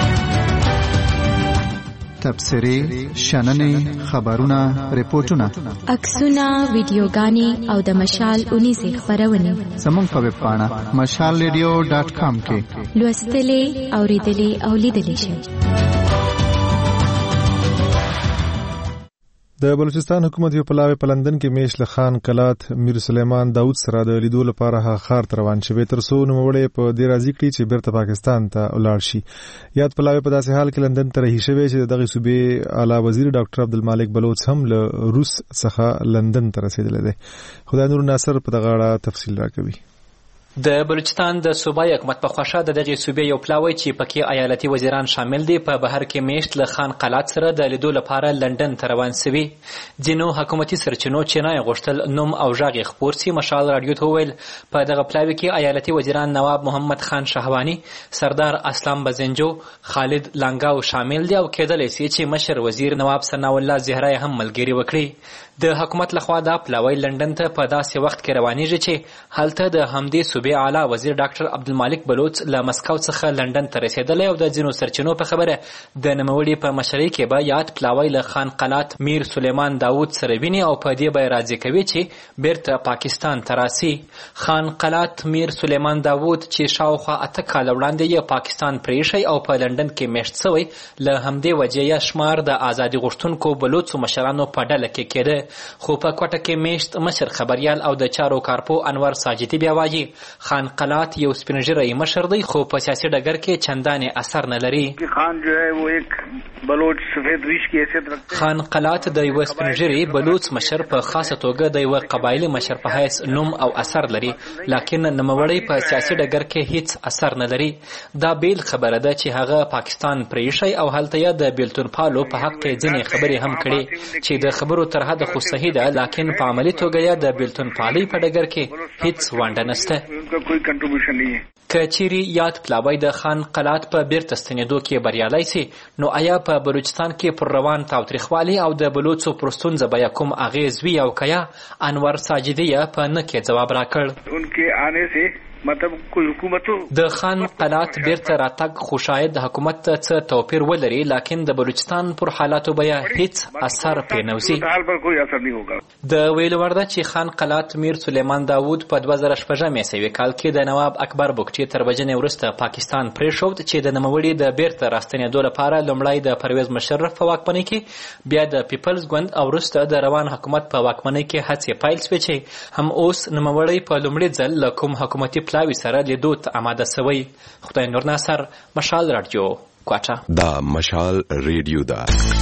Speaker 23: تبصرې، شننې، خبرونه، ریپورتونه،
Speaker 24: عکسونه، ویډیوګانې او د مشال اونیزې خبرونه
Speaker 23: زموږ په ویب پاڼه مشال ریډیو ډاټ کام کې
Speaker 24: لوستلې، اوریدلې او لیدلې شئ.
Speaker 1: د بلوچستان حکومت یو پلاوی په لندن کې میش له خان کلات میر سلیمان داود سره د لیدو لپاره هغه ښار ته روان شوی تر څو نوموړی په دې راضي کړي چې بیرته پاکستان ته ولاړ شي. یاد پلاوی په داسې حال کې لندن ته رهي شوی چې دغه صوبې اعلی وزیر ډاکټر عبدالمالک بلوچ هم له روس څخه لندن ته رسیدلی دی. خدای نور ناصر په دغه اړه تفصیل راکوي.
Speaker 25: د بلوچستان د صوبایي حکومت په خوښه د دغې صوبې یو پلاوی چې پکې ایالتي وزیران شامل دي په بهر کې میشت له خان قلات سره د لیدو لپاره لندن ته روان سوي. ځینو حکومتي سرچینو چې نه غوښتل نوم او غږ یې خپور سي. مشال راډیو ته وویل په دغه پلاوي کې ایالتي وزیران نواب محمد خان شهواني، سردار اسلام بزنجو، خالد لانګاو شامل دي او کېدلی سي چې مشر وزیر نواب ثناء الله زهرا هم ملګري وکړي. د حکومت لخوا دا پلاوی لندن ته په داسې وخت کې روانېږي چې هلته د همدې صوبې اعلی وزیر ډاکټر عبدالمالک بلوچ له مسکو څخه لندن ته رسېدلی او د ځینو سرچینو په خبره د نوموړي په مشرۍ کې به یاد پلاوی له خان قلات میر سلیمان داود سره ویني او په دې به یې راضي کوي چې بیرته پاکستان ته راسي. خان قلات میر سلیمان داود چې شاوخوا اته کاله وړاندې یې پاکستان پرېښی او په لندن کې میشت سوی، له همدې وجې یې شمار د ازادي غوښتونکو بلوچو مشرانو په ډله کې کېده. خو په کوټه کې میشت مشر خبریال او د چارو کارپو انور ساجدي بیا وایي خان قلات یو سپینږیری مشر دی خو په سیاسي ډګر کې چندانې اثر نه لري.
Speaker 26: خان جو ہے وہ ایک بلوچ سفید ریش کی حیثیت رکھتے ہیں.
Speaker 25: خان قلات د یو سپینږیری بلوچ مشر په خاصه توګه د یو قبایلی مشر په حیث نوم او اثر لري، لکن نوموړی په سیاسي ډګر کې هیڅ اثر نه لري. دا بیل خبره ده چې هغه پاکستان پرېښی او هلته یې د بیلتون پالو په حق کې ځینې خبرې هم کړي چې د خبرو تر حده خو صحیح ده، لکن په عملي توګه یې د بیلتون پالۍ په ډګر کې هیڅ ونډه نشته. که چیرې یاد پلاوی د خان قلات په بیرته ستنېدو کې بریالی سي نو آیا په بلوچستان کې پر روان تاوتریخوالي او د بلوچو پر ستونزه به کوم اغیز وي او که یا؟ انور ساجدي په نه کې ځواب راکړ.
Speaker 26: مطلب کوئی حکومتو
Speaker 25: د خان قلات بیرته راتګ خو شاید د حکومت ته څه توپیر ولري، لکن د بلوچستان پر حالاتو به هیڅ اثر پرې نه وځي. د ویلو وړ ده چې خان قلات میر سلیمان داود په دوه زره شپږم عیسوي کال کې د نواب اکبر بګټي تر وژنې وروسته پاکستان پرېښود چې د نوموړي د بیرته راستنېدو لپاره لومړی د پرویز مشرف په واکمنۍ کې، بیا د پیپلز ګوند او وروسته د روان حکومت په واکمنۍ کې هڅې پیل شوې چې هم اوس نوموړی په لومړي ځل له کوم حکومتي پلاوی سره لیدو ته آماده سوی. خدای نور ناصر، مشال راډیو، کوټه.
Speaker 2: دا مشال ریډیو دا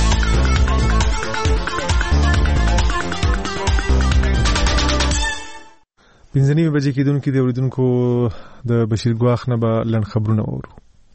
Speaker 1: پنځه نیمې بجې کېدونکې د اورېدونکو د بشیر ګواخ نه به لنډ خبرونه واورو.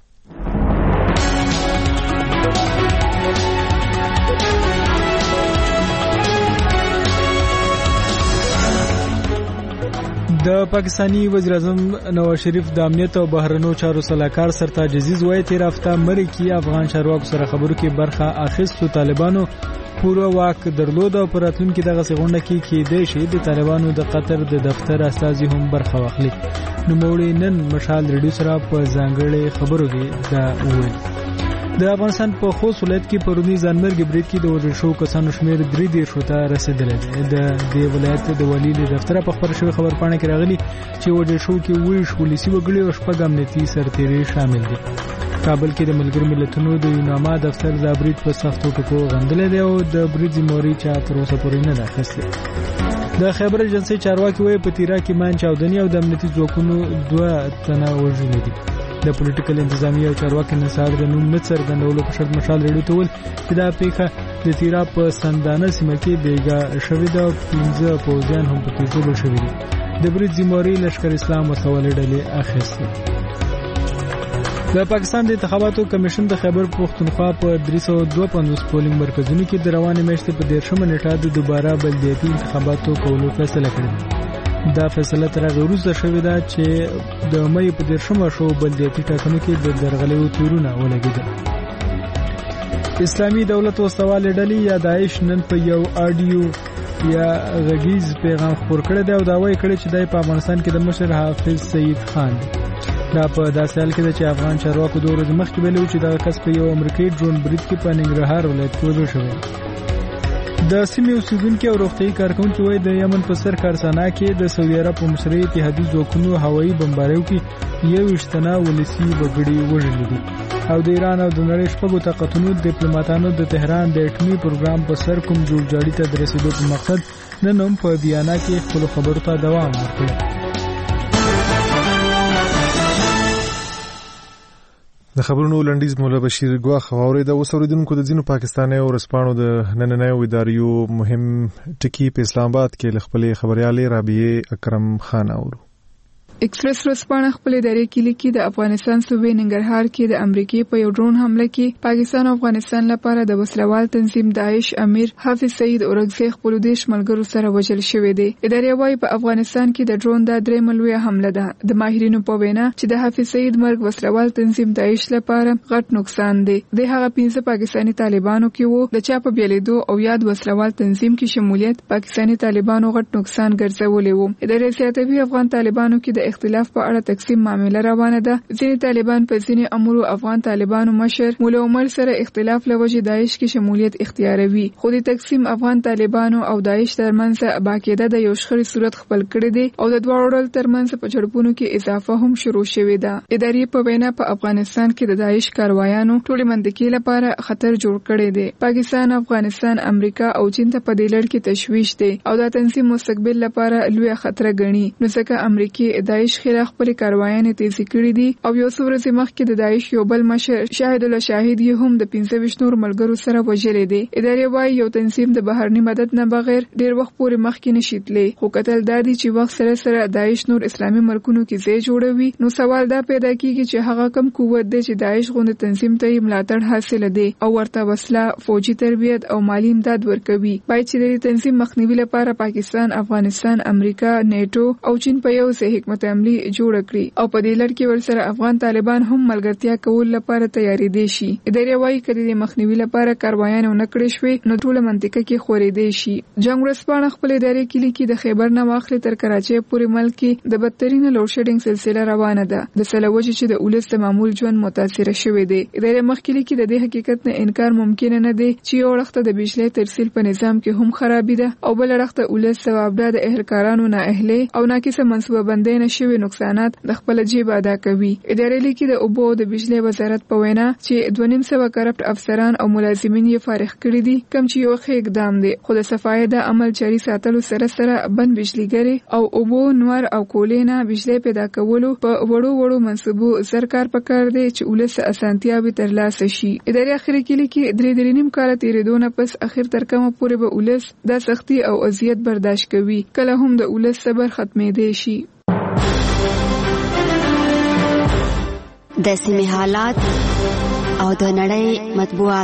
Speaker 3: د پاکستانی وزیر اعظم نواز شریف د امنیت او بهرنیو چارو صلاحکار سرتاج عزیز وایي تیر هفته مری کې افغان چارواکو سره خبرو کې برخه اخیستو طالبانو پوره واک درلود او پر راتلونکي دغه غونډه کې کېدای شي د طالبانو د قطر د دفتر استازي هم برخه واخلي. نوموړي نن مشال ریډیو سره په ځانګړي خبرو کې دا وویل. د افغانستان په خوست ولایت کې پرونی ځانمرګي برید کې د وژل شوو کسانو شمېر درې دېرشو ته رسېدلی دی. د دې ولایت د والي له دفتره په خپره شوې خبرپاڼه کې راغلي چې وژل شوو کې اووه پولیسي وګړي او شپږ امنیتي سرتېري شامل دي. کابل کې د ملګرو ملتونو د یوناما دفتر د برید په سختو ټکو غندلی دی او د برید ذمهواري چا تر اوسه پورې نه ده اخیستې. د خیبر ایجنسۍ چارواکي وایي په تیرا کې مان چاودني او د امنیتي ځواکونو دوه تنه وژلي دي. د پولیټیکل انتظامیه او چارواکي نصار د نوم نه څرګندولو په شرط مشال ریډیو ته ویل چې دا پیښه د تیرا په سندانه سیمه کې بیګا شوې ده او پنځه پوځیان هم پکې وژل شوي دي. د برید ذمهواري لښکر اسلام وسوالې ډلې اخیستې. د پاکستان د انتخاباتو کمیشن د خیبر پښتونخوا په درې سوه دوه پنځوس پولینګ مرکزونو کې د روانې میاشتې په دېرشمه نیټه د دوباره بلدیاتي انتخاباتو کولو فیصله کړې. دا فیصله تر هغه وروسته شوې ده چې د مې په دېرشمه شو بلدیاتي ټاکنو کې د درغلیو تورونه ولګېدل. اسلامي دولت وسوالې ډلې یا داعش نن په یو آډیو یا غږیز پیغام خپور کړی دی او دا وایي کړی چې دای په افغانستان کې د مشر حافظ سید خان دی. دا په داسې حال کې ده چې افغان چارواکو دوه ورځې مخکې ویلي و چې دغه کس په یو امریکایي ډرون برید کې په ننګرهار ولایت کې وژل شوی. د سیمې اوسیدونکي او روغتیايي کارکوونکي وایي د یمن په سر کارسانا کې د سعودي عرب په مشرۍ اتحادي ځواکونو هوایي بمباریو کې یوویشت تنه ولسي وګړي وژلي دي او د ایران او د نړۍ شپږو طاقتونو ډیپلوماټانو د تهران د اټومي پروګرام په سر کوم جوړجاړي ته د رسیدو په مقصد نن هم په ویانا کې خپلو خبرو ته دوام ورکړی.
Speaker 1: د خبرونو لنډیز مولا بشیر ګواخ واورید او اوسوریدونکو د ځینو پاکستاني او رسپانو د نننیو اداریو مهم ټکی په اسلام آباد کې لخپلې خبريالې رابعه اکرم خان اورو.
Speaker 7: ایکسپریس ورځپاڼه خپل ادارې کې لیکي د افغانستان صوبې ننګرهار کې د امریکای په یو ډرون حمله کې پاکستان او افغانستان لپاره د وسلوال تنظیم داعش امیر حافظ سید اورګزی خپل دیش ملګرو سره وژل شوی دی. ادارې وايي په افغانستان کې د ډرون د درې ملوي حمله ده. د ماهرینو په وینا چې د حافظ سید مرګ وسلوال تنظیم داعش لپاره غټ نقصان دی. د هغه پنځه پاکستانی طالبانو کې وو د چا په بیلیدو او یاد وسلوال تنظیم کې شمولیت پاکستانی طالبانو غټ نقصان ګرځولې وو. ادارې زیاتوي افغان طالبانو کې د اختلاف په اړه تقسیم معاملې روانه ده. ځینې طالبان په ځینې امرو افغان طالبانو مشر مولا عمر سره اختلاف لوجې داعش کې شمولیت اختیاروي. خو د تقسیم افغان طالبانو او داعش ترمنځ باقاعده د یو شخړې صورت خپل کړی دی او د دواړو ډلو ترمنځ په جړپونو کې اضافه هم شروع شوې ده. ادارې په وینا په افغانستان کې د داعش کاروایانو ټولې منطقې لپاره خطر جوړ کړی دی. پاکستان، افغانستان، امریکا او چین ته په دې لړ کې تشویش دی او دا تنظیم مستقبل لپاره لوی خطر ګڼي. نو ځکه امریکای داعش خلاف خپل کاروایانې تیزی کړې دي او یو څو ورځې مخکې د داعش یو بل مشر شاهد الله شاهد یې هم د پنځه ویشت نور ملګرو سره وژلې دي. ادارې وايي یو تنظیم د بهرني مدد نه بغیر ډیر وخت پورې مخکې نشي تللی. خو کتل دا دي چې وخت سره سره داعش نور اسلامي ملکونو کې ځای جوړوي. نو سوال دا پیدا کیږي چې هغه کم قوت دی چې داعش غوند تنظیم ته یې ملاتړ حاصل دي او ورته وسله، فوجي تربیت او مالی امداد ورکوي. باید چې د تنظیم مخنیوي لپاره پاکستان، افغانستان، امریکا، نیټو او چین په یو ځای حکمت عملی جوړ کړي او په دې لړ کې ورسره افغان طالبان هم ملګرتیا کول لپاره تیاری دي شي. ادارې وايي کړي د مخنیوي لپاره کاروایان نه کړی شوی نو ټول منطقه کې خورې دي شي. جنگ ورځپاڼه خپل ادارې کې لیکي د خیبر نه واخلي تر کراچۍ پورې ملک کې د بدترین لوډ شیډینګ سلسله روانه ده. د سلوجې چې د اولس د معمول ژوند متاثر شوی دی. ادارې مخکې لیکي د دې حقیقت نه انکار ممکن نه دی چې یو وخت د بجلی ترسیل په نظام کې هم خرابې ده او بل وخت اولس ثوابدار د اهلکارانو نه اهلي او ناقصه منصوبه بندۍ شوی نقصانات د خپل جیب ادا کوي. ادارې لیکي د اوبو او د بجلی وزارت په وینا چې دوه نیم سوه کرپټ افسران او ملازمین یې فارغ کړي دي، کوم چې یو ښه اقدام دی. خو د صفایي د عمل جاري ساتلو سره سره بند بجلیګرې او اوبو، نور او کولې نه بجلی پیدا کولو په وړو وړو منصوبو سرکار پکار دی چې ولس اسانتیاوې ترلاسه شي. ادارې اخري کې لیکي درې درې نیم کاله تېرېدو نه پس اخر تر کومه پورې به ولس دا سختي او اذیت برداشت کوي، کله هم د ولس صبر ختمېدی شي.
Speaker 5: د سیمې حالات او د نړۍ مطبوعات.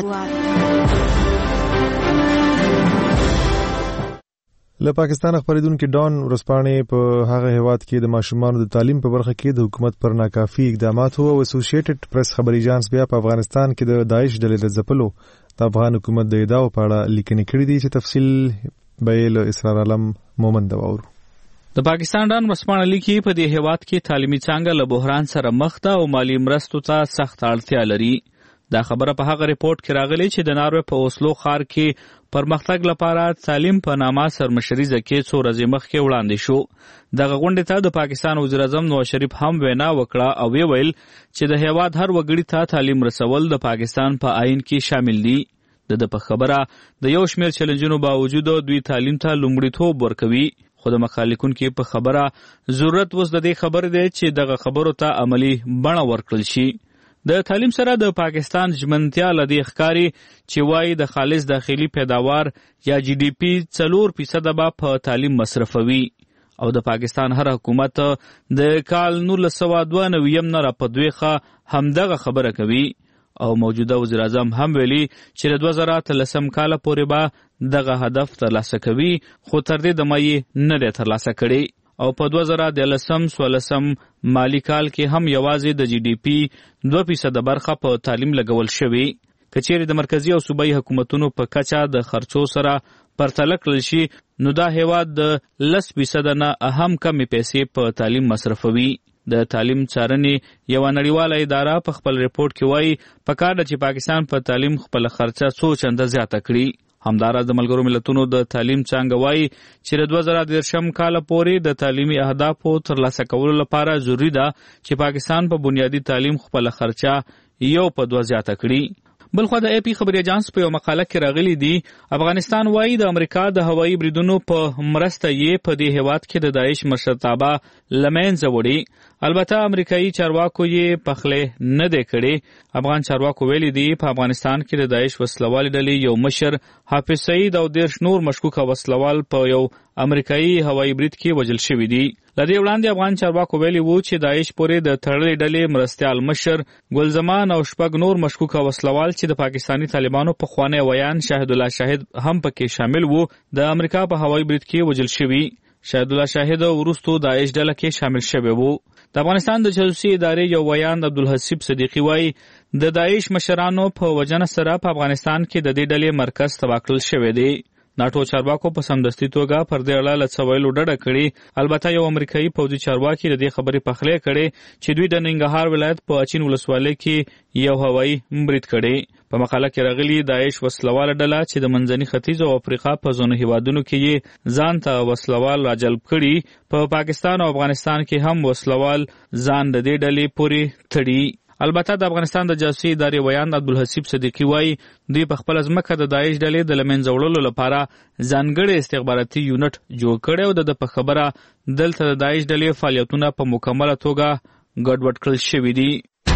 Speaker 1: له پاکستان خبرېدونکو ډان ورځپاڼې په هغه هیواد کې د ماشومانو د تعلیم په برخه کې د حکومت پر ناکافي اقدامات او اسوسییټډ پریس خبري اژانس بیا په افغانستان کې د داعش ډلې د ځپلو د افغان حکومت د ادعاو په اړه لیکنې کړې دي، چې تفصیل به له اسرار عالم مومند واورو.
Speaker 8: د پاکستان ډان ورځپاڼه لیکي په دې هیواد کې تعلیمي څانګه له بحران سره مخ ده او مالی مرستو ته سخت اړتیا لري. دا خبره په هغه ریپورت کې راغلي چې د ناروې په اوسلو ښار کې پرمختګ لپاره تعلیم په نامه سرمشریزه کې څو ورځې مخکې وړاندې شو. دغه غونډې ته د پاکستان وزیر اعظم نواز شریف هم وینا وکړه او وی ویل چې د هیواد هر وګړي ته تعلیم رسول د پاکستان په آئین کې شامل دي. د د په خبره د یو شمېر چیلنجونو باوجود دوی تعلیم ته لومړیتوب ورکوي، خو د مخالفینو په خبره ضرورت اوس د دې خبرې دی چې دغه خبرو ته عملی بڼه ورکړل شي. د تعلیم سره د پاکستان ژمنتیا له دې ښکاري چې وایي د خالص داخلي پیداوار یا جی ډي پي څلور فیصده به په تعلیم مصرفوي او د پاکستان هر حکومت د کال نولس سوه دوه نویم نه راپدویخه همدغه خبره کوي او موجوده وزیر اعظم هم ویلي چې د دوه زره اتلسم کاله پورې به دغه هدف ترلاسه کوي، خو تر دې دمه یې نه دی ترلاسه کړی او په دوه زره دیارلسم څوارلسم مالی کال کې هم یوازې د جی ډي پي دوه فیصده برخه په تعلیم لګول شوې. که چیرې د مرکزي او صوبایي حکومتونو په کچه د خرچو سره پرتله کړل شي نو دا هیواد د لس فیصده نه اهم کمې پیسې په تعلیم مصرفوي. د تعلیم څارنې یوه نړیواله اداره په خپل ریپورت کې وایي پکار ده چې پاکستان په تعلیم خپله خرچه څو چنده زیاته کړي. همداراز د ملګرو ملتونو د تعلیم څانګه وایي چې د دوه زره دېرشم کاله پورې د تعلیمي اهدافو ترلاسه کولو لپاره ضروري ده چې پاکستان په بنیادي تعلیم خپله خرچه یو په دوه زیاته کړي. بلخوا د ای پی خبري اژانس په یو مقاله کې راغلي دي افغانستان وایي د امریکا د هوایي بریدونو په مرسته یې په دې هیواد کې د داعش مشرتابه له منځه وړي. البته امریکایي چارواکو یې پخلی نه دی کړی. افغان چارواکو ویلي دي په افغانستان کې د داعش وسلوالې ډلې یو مشر حافظ سعید او دېرش نور مشکوکه وسلوال په یو امریکایي هوایي برید کې وژل شوي دي. له دې وړاندې افغان چارواکو ویلي وو چې داعش پورې د تړلې ډلې مرستیال مشر ګلزمان او شپږ نور مشکوکه وسلوال چې د پاکستاني طالبانو پخوانی ویان شاهد الله شاهد هم پکې شامل وو د امریکا په هوایي برید کې وژل شوي. شاهد الله شاهد وروستو داعش ډله کې شامل شوی وو. د افغانستان د جاسوسي ادارې یو ویان عبدالحسیب صدیقي وایي د داعش مشرانو په وژنه سره په افغانستان کې د دې ډلې مرکز تباه کړل شوی دی. ناټو چارواکو په سمدستي توګه پر دې اړه له څه ویلو ډډه کړې. البته یو امریکایي پوځي چارواکي د دې خبرې پخلی کړې چې دوی د ننګرهار ولایت په اچین ولسوالۍ کې یو هوایي برید کړی. په مقاله کې راغلي داعش وسلواله ډله چې د منځني ختیځ او افریقا په ځینو هیوادونو کې یې ځان ته وسلوال راجلب کړي، په پاکستان او افغانستان کې هم وسلوال ځان د دې ډلې پورې تړي. البته د افغانستان د جاسوسي ادارې ویان عبدالحسیب صدیقي وایي دوی په خپله ځمکه د داعش ډلې د له منځه وړلو لپاره ځانګړی استخباراتي یونټ جوړ کړی او د ده په خبره دلته د داعش ډلې فعالیتونه په مکمله توګه ګډوډ کړل شوي دي.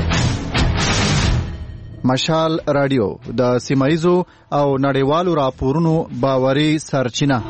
Speaker 23: مشال رادیو د سیمایزو او نړیوالو راپورونو باوري سرچینه.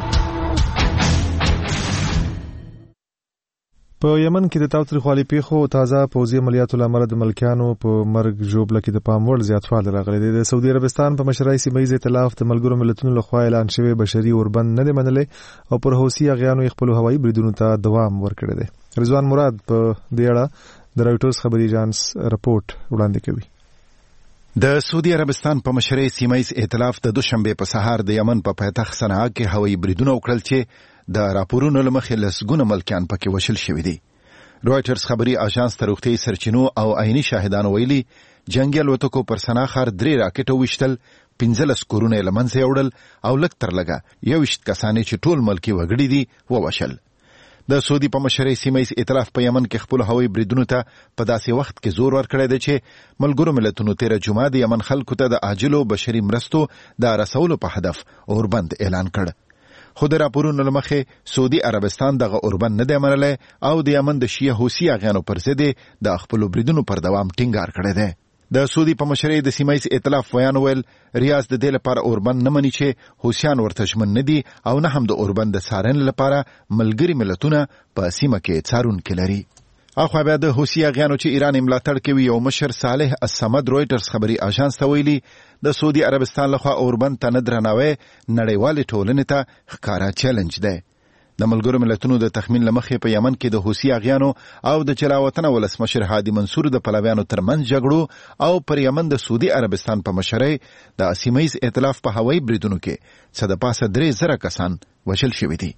Speaker 1: په یمن کې د تاوتریخوالي پیښو تازه پوځي عملیاتو له امله د ملکیانو په مرګ ژوبله کې د پام وړ زیاتوالی راغلی دی. د سعودي عربستان په مشرۍ سیمهییز ائتلاف د ملګرو ملتونو لخوا اعلان شوی بشري اوربند نه دی منلی او پر حوثي اغیانو یې خپلو هوایي بریدونو ته دوام ورکړی دی. رضوان مراد په دې اړه د راوټرز خبري اژانس رپورټ وړاندې کوي.
Speaker 9: د سعودي عربستان په مشرۍ سیمهییز ائتلاف د دوشنبه په سهار د یمن په پایتخت صنعا کې هوایي بریدونه وکړل چې د راپورونو له مخې لسګونه ملکیان پکې وشل شوي دي. رویټرز خبري اژانس ته روغتیایي سرچینو او عیني شاهدانو ویلي جنګي الوتکو پر صنعا ښار درې راکټه وویشتل، پنځلس کورونه یې له منځه یوړل او لږ تر لږه یوویشت کسانې چې ټول ملکي وګړي دي ووژل. د سعودي په مشرۍ سیمه ییز ائتلاف په یمن کې خپل هوایي بریدونو ته په داسې وخت کې زور ورکړی دی چې ملګرو ملتونو تیره جمعه د یمن خلکو ته د عاجلو بشري مرستو د رسولو په هدف اوربند اعلان کړ. خو د راپورونو له مخې سعودي عربستان دغه اوربند نه دی منلی او د یمن د شیعه حوثي اغیانو پر ضد د خپلو بریدونو پر دوام ټینګار کړی دی. د سعودي په مشرۍ د سیمه ییز ائتلاف ویان ویل ریاض د دې لپاره اوربند نه مني چې حوثیان ورته ژمن نه دي او نه هم د اوربند د څارنې لپاره ملګري ملتونه په سیمه کې څارونکي لري. اخوا بیا د حوثي اغیانو چې ایران یې ملاتړ کوي یو مشر صالح الصمد رویټرز خبري اژانس ته ویلي د سعودي عربستان لخوا اوربند ته نه درناوی نړیوالې ټولنې ته ښکاره چیلنج دی. د ملګرو ملتونو د تخمین له مخې په یمن کې د حوثي اغیانو او د جلاوطنه ولسمشر هادي منصور د پلویانو ترمنځ جګړو او پر یمن د سعودي عربستان په مشرۍ د سیمه ییز ائتلاف په هوایي بریدونو کې څه د پاسه درې زره کسان وژل شوي دي.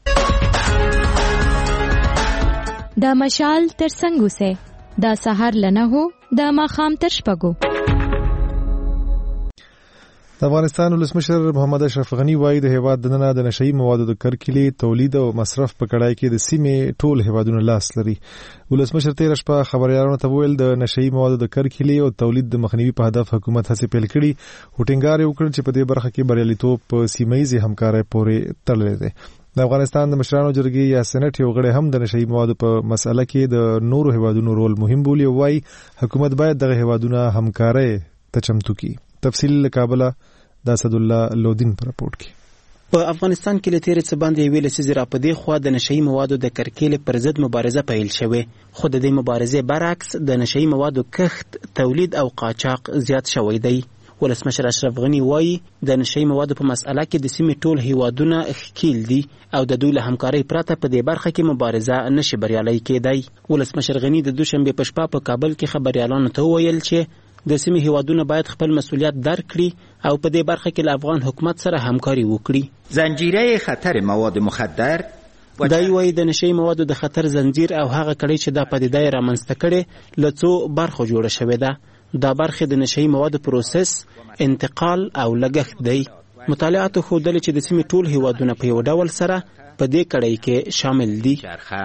Speaker 24: دا مشال تر څنګ اوسئ، دا سهار له نهو، دا ماښام تر شپږو.
Speaker 1: د افغانستان ولسمشر محمد اشرف غنی وایي د هیواد دننه د نشئی موادو د کرکیلې تولید او مصرف په کړای کې د سیمې ټول هیوادونه لاس لري. ولسمشر تیر شپه خبريالانو ته ویل د نشئی موادو د کرکیلې او تولید د مخنیوي په هدف حکومت هڅې پیل کړي او ټینګار وکړ چې په دې برخه کې بریالیتوب په سیمه ییزې همکارۍ پورې تړلی دی. د افغانستان د مشرانو جرګې یا سېنات یو غړی هم د نشئی موادو په مسله کې د نورو هیوادونو رول مهم بولي او وایي حکومت باید دغه هیوادونه همکارۍ ته چمتو کړي. تفصیل له کابل د اسد الله لودین پر راپورټ کې.
Speaker 10: په افغانستان کې له تیرې څه باندې یوې لسیزې راپدې خوا د نشئی موادو د کرکیلې پر ضد مبارزه پیل شوې، خو د دې مبارزې برعکس د نشئی موادو کښت، تولید او قاچاق زیات شوی دی. ولسمشر اشرف غنی وایي د نشئی موادو په مسأله کې د سیمې ټول هیوادونه ښکیل دي او د دوی له همکارۍ پرته په دې برخه کې مبارزه نشي بریالی کېدی. ولسمشر غنی د دوشنبې په شپه په کابل کې خبريالانو ته وویل چې د سیمې هیوادونه باید خپل مسؤلیت درک کړي او په دې برخه کې له افغان حکومت سره همکاري وکړي.
Speaker 11: زنجیره خطر مواد مخدر
Speaker 10: دای وایي د نشئی موادو د خطر زنجیر او هغه کړي چې دا پدیده یې رامنځته کړي له څو برخو جوړه شوې ده. دا برخې د نشئی موادو پروسس، انتقال او لګښت دی. مطالعاتو ښودلې چې د سیمې ټول هیوادونه په یو ډول سره په دې کړۍ کې شامل دي.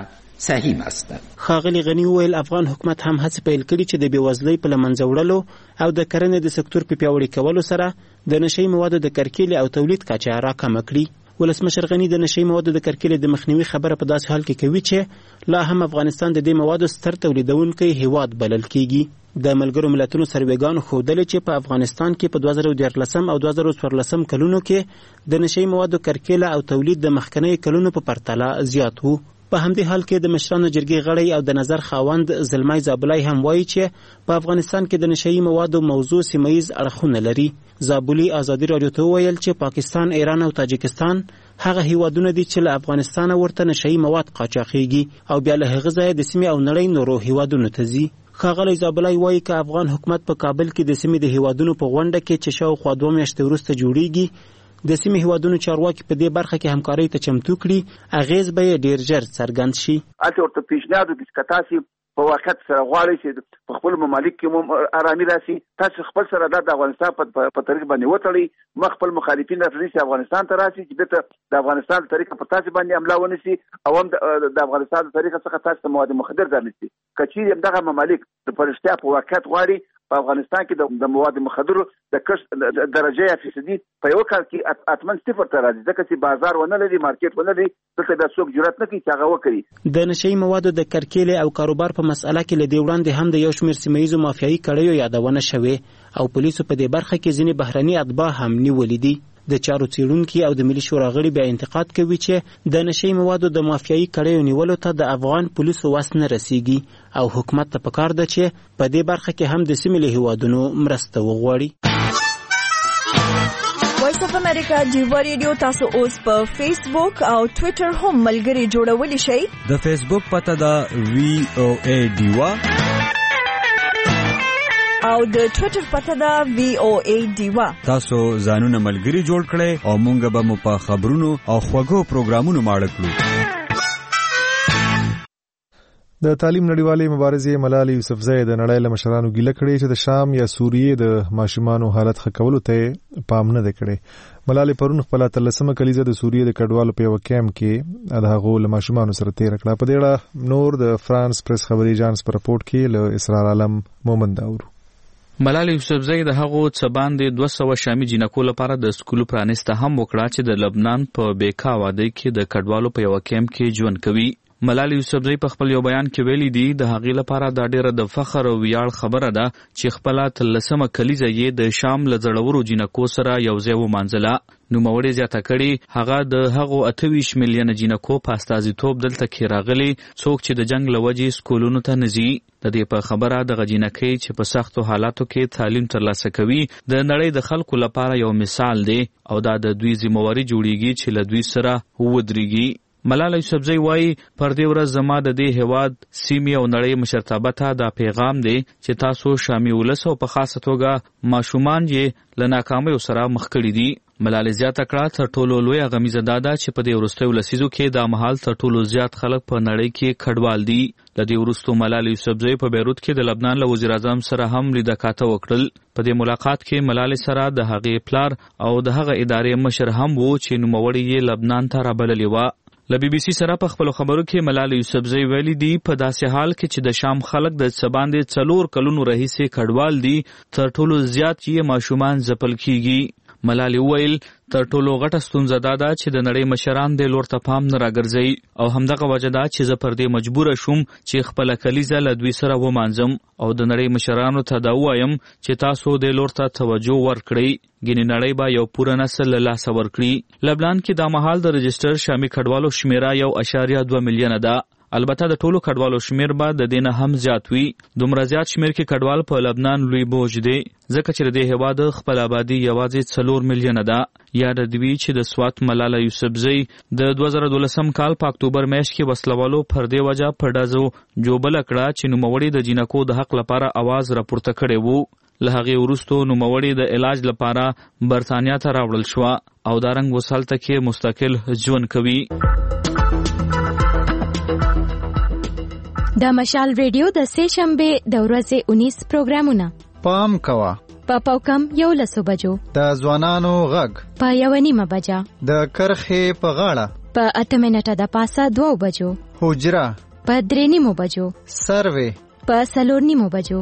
Speaker 11: صحیح است.
Speaker 10: ښاغلي غنی وویل افغان حکومت هم هڅه پیل کړي چې د بېوزلۍ په له منځه وړلو او د کرنې د سکتور په پیاوړي کولو سره د نشئی موادو د کرکیلې او تولید کچه راکمه کړي. ولسمشر غنی د نشئی موادو د کرکیلې د مخنیوي خبره په داسې حال کې کوي چې لا هم افغانستان د دې موادو ستر تولیدونکی هیواد بلل کیږي. د ملګرو ملتونو سروېګانو ښودلې چې په افغانستان کې په دوه زره دیارلسم او دوه زره څوارلسم کلونو کې د نشئی موادو کرکیله او تولید د مخکنیو کلونو په پرتله زیات وو. په همدې حال کې د مشرانو جرګې غړی او د نظر خاوند زلمای زابلای هم وایي چې په افغانستان کې د نشئی موادو موضوع سیمه ییز اړخونه لري. زابلی ازادي راډیو ته وویل چې پاکستان، ایران او تاجکستان هغه هیوادونه دي چې له افغانستان ورته نشئی مواد قاچاقېږي او بیا له هغه ځایه د سیمې او نړۍ نورو هیوادونو ته ځي. ښاغلی زابلای وایي که افغان حکومت په کابل کې د سیمې د هیوادونو په غونډه کې چې شاوخوا دوه میاشتې وروسته جوړیږي د سیمې هیوادونو چارواکي په دې برخه کې همکارۍ ته چمتو کړي، اغیز به یې ډیر ژر څرګند شي.
Speaker 21: هلته ورته پیشنهاد وکړي چې که تاسې په واقعیت سره غواړئ چې په خپلو ممالک کې مو ارامي راسي، تاسو خپل سره دا د افغانستان په طریق باندې وتړئ، ما خپل مخالفین راپرېږدي چې افغانستان ته راسي چې بېرته د افغانستان د طریقه په تاسې باندې حمله ونیسي او هم د افغانستان د طریقه څخه تاسو ته مواد مخدر درنیسي. که چیرې همدغه ممالک د په رښتیا په واقعیت غواړي په افغانستان کې د مواد مخدرو د کښت درجه یا فیصدي په یو کال کې اتمن صفر ته راځي، ځکه چې بازار ونه لري، مارکیټ ونه لري، دلته بیا څوک جرأت نه کوي چې هغه وکړي.
Speaker 10: د نشئی موادو د کرکیلې او کاروبار په مسأله کې له دې وړاندې هم د یو شمېر سیمه ییزو مافیایي کړیو یادونه شوې او پولیسو په دې برخه کې ځینې بهرني اتباع هم نیولي دي. د چارو څېړونکي او د ملي شورا غړي بیا انتقاد کوي چې د نشئی موادو د مافیایي کړیو نیولو ته د افغان پولیسو وس نه رسیږي او حکومت ته پکار ده چې په دې برخه کې هم د سیمې له هیوادونو مرسته وغواړي.
Speaker 12: وایس اف امریکا ډیوا ریډیو تاسو اوس په فیسبوک او ټوئیټر هم ملګري جوړولی شئ.
Speaker 13: د فیسبوک پته ده وی او ای ډیوا
Speaker 12: او د ټوئیټر پته ده وی او ای ډیوا.
Speaker 13: تاسو ځانونه ملګري جوړ کړئ او مونږ به مو په خبرونو او خوږو پروګرامونو ماړه کړو.
Speaker 1: د تعلیم نړیوالې مبارزې ملالۍ یوسفزۍ د نړۍ له مشرانو ګیله کړې چې د شام یا سوریې د ماشومانو حالت ښه کولو ته پام نه دی کړی. ملالۍ پرون خپل اتلسمه کلیزه د سوریې د کډوالو په یو کیمپ کې د هغو له ماشومانو سره تېره کړه. په دې اړه نور د فرانس پریس خبري ایجانس په رپورټ کې له اسرار عالم مومند اورو.
Speaker 8: ملالۍ یوسفزۍ د هغو څه باندې دوه سوه شامي جینکو لپاره د سکولو پرانیسته هم وکړه چې د لبنان په بیکا وادۍ کې د کډوالو په یو کیمپ کې ژوند کوي. ملالۍ یوسفزۍ په خپل یو بیان کې ویلي دي د هغې لپاره دا ډیره د فخر او ویاړ خبره ده چې خپله اتلسمه کلیزه یې د شام له زړورو جینکو سره یو ځای ومانځله. نوموړې زیاته کړې هغه د هغو اته ویشت میلیونه جینکو په استازیتوب دلته کې راغلي څوک چې د جنګ له وجې سکولونو ته نه ځي. د دې په خبره دغه جینکۍ چې په سختو حالاتو کې تعلیم ترلاسه کوي د نړۍ د خلکو لپاره یو مثال دی او دا د دوی ذمہواري جوړیږي چې له دوی سره ودرېږي. ملالۍ یوسفزۍ وایي پر دې ورځ زما د دې هیواد سیمې او نړۍ مشرتابه ته دا پیغام دی چې تاسو شامي ولس او په خاصه توګه ماشومان یې له ناکامیو سره مخ کړي دي. ملالۍ زیاته کړه تر ټولو لویه غمیزه دا ده چې په دې وروستیو لسیزو کې دا مهال تر ټولو زیات خلک په نړۍ کې کډوال دي. له دې وروستو ملالۍ یوسفزۍ په بیروت کې د لبنان له وزیر اعظم سره هم لیده کاته وکړل. په دې ملاقات کې ملالۍ سره د هغې پلار او د هغه ادارې مشر هم وو چې نوموړی یې لبنان ته رابللې وه. له بي بي سي سره په خپلو خبرو کې ملالۍ یوسفزۍ ویلي دي په داسې حال کې چې د شام خلک د څه باندې څلور کلونو راهیسې کډوال دي تر ټولو زیات یې ماشومان ځپل کیږي. ملالۍ وویل تر ټولو غټه ستونزه دا ده چې د نړۍ مشران دې لور ته پام نه راګرځوي او همدغه وجه ده چې زه پر دې مجبوره شوم چې خپله کلیزه له دوی سره ومانځم او د نړۍ مشرانو ته دا ووایم چې تاسو دې لور ته توجه ورکړئ ګینې نړۍ به یو پوره نسل له لاسه ورکړي. لبنان کې دا مهال د رجسټر شامي کډوالو شمیره یو اشاریه دوه میلیونه ده. البته د ټولو کډوالو شمیر به د دې نه هم زیات وي. دومره زیات شمیر کې کډوال په لبنان لوی بوج دی ځکه چې د دې هېواد خپل آبادي یوازې څلور میلیونه ده. یاد دې وي چې د سوات ملالۍ یوسفزۍ د دوه زره دولسم کال په اکتوبر میاشت کې وسلوالو پر دې وجه په ډزو جوبله کړه چې نوموړي د جینکو د حق لپاره اواز راپورته کړی وو. له هغې وروستو نوموړي د علاج لپاره برطانیا ته راوړل شوه او دارنګ اوس هلته کې مستقل ژوند کوي.
Speaker 24: د مشال ریډیو د سه شنبه د ورځې اونیس پروګرامونه
Speaker 23: پام کوا
Speaker 24: په پاوکم یو لسو بجو
Speaker 23: د ځوانانو غږ
Speaker 24: په یو نیمه بجا
Speaker 23: د کرخې په غاړه
Speaker 24: په اته منټه د پاسه دوه بجو
Speaker 23: حجره
Speaker 24: په درې نیمو بجو
Speaker 23: سروي
Speaker 24: په څلور نیمو بجو.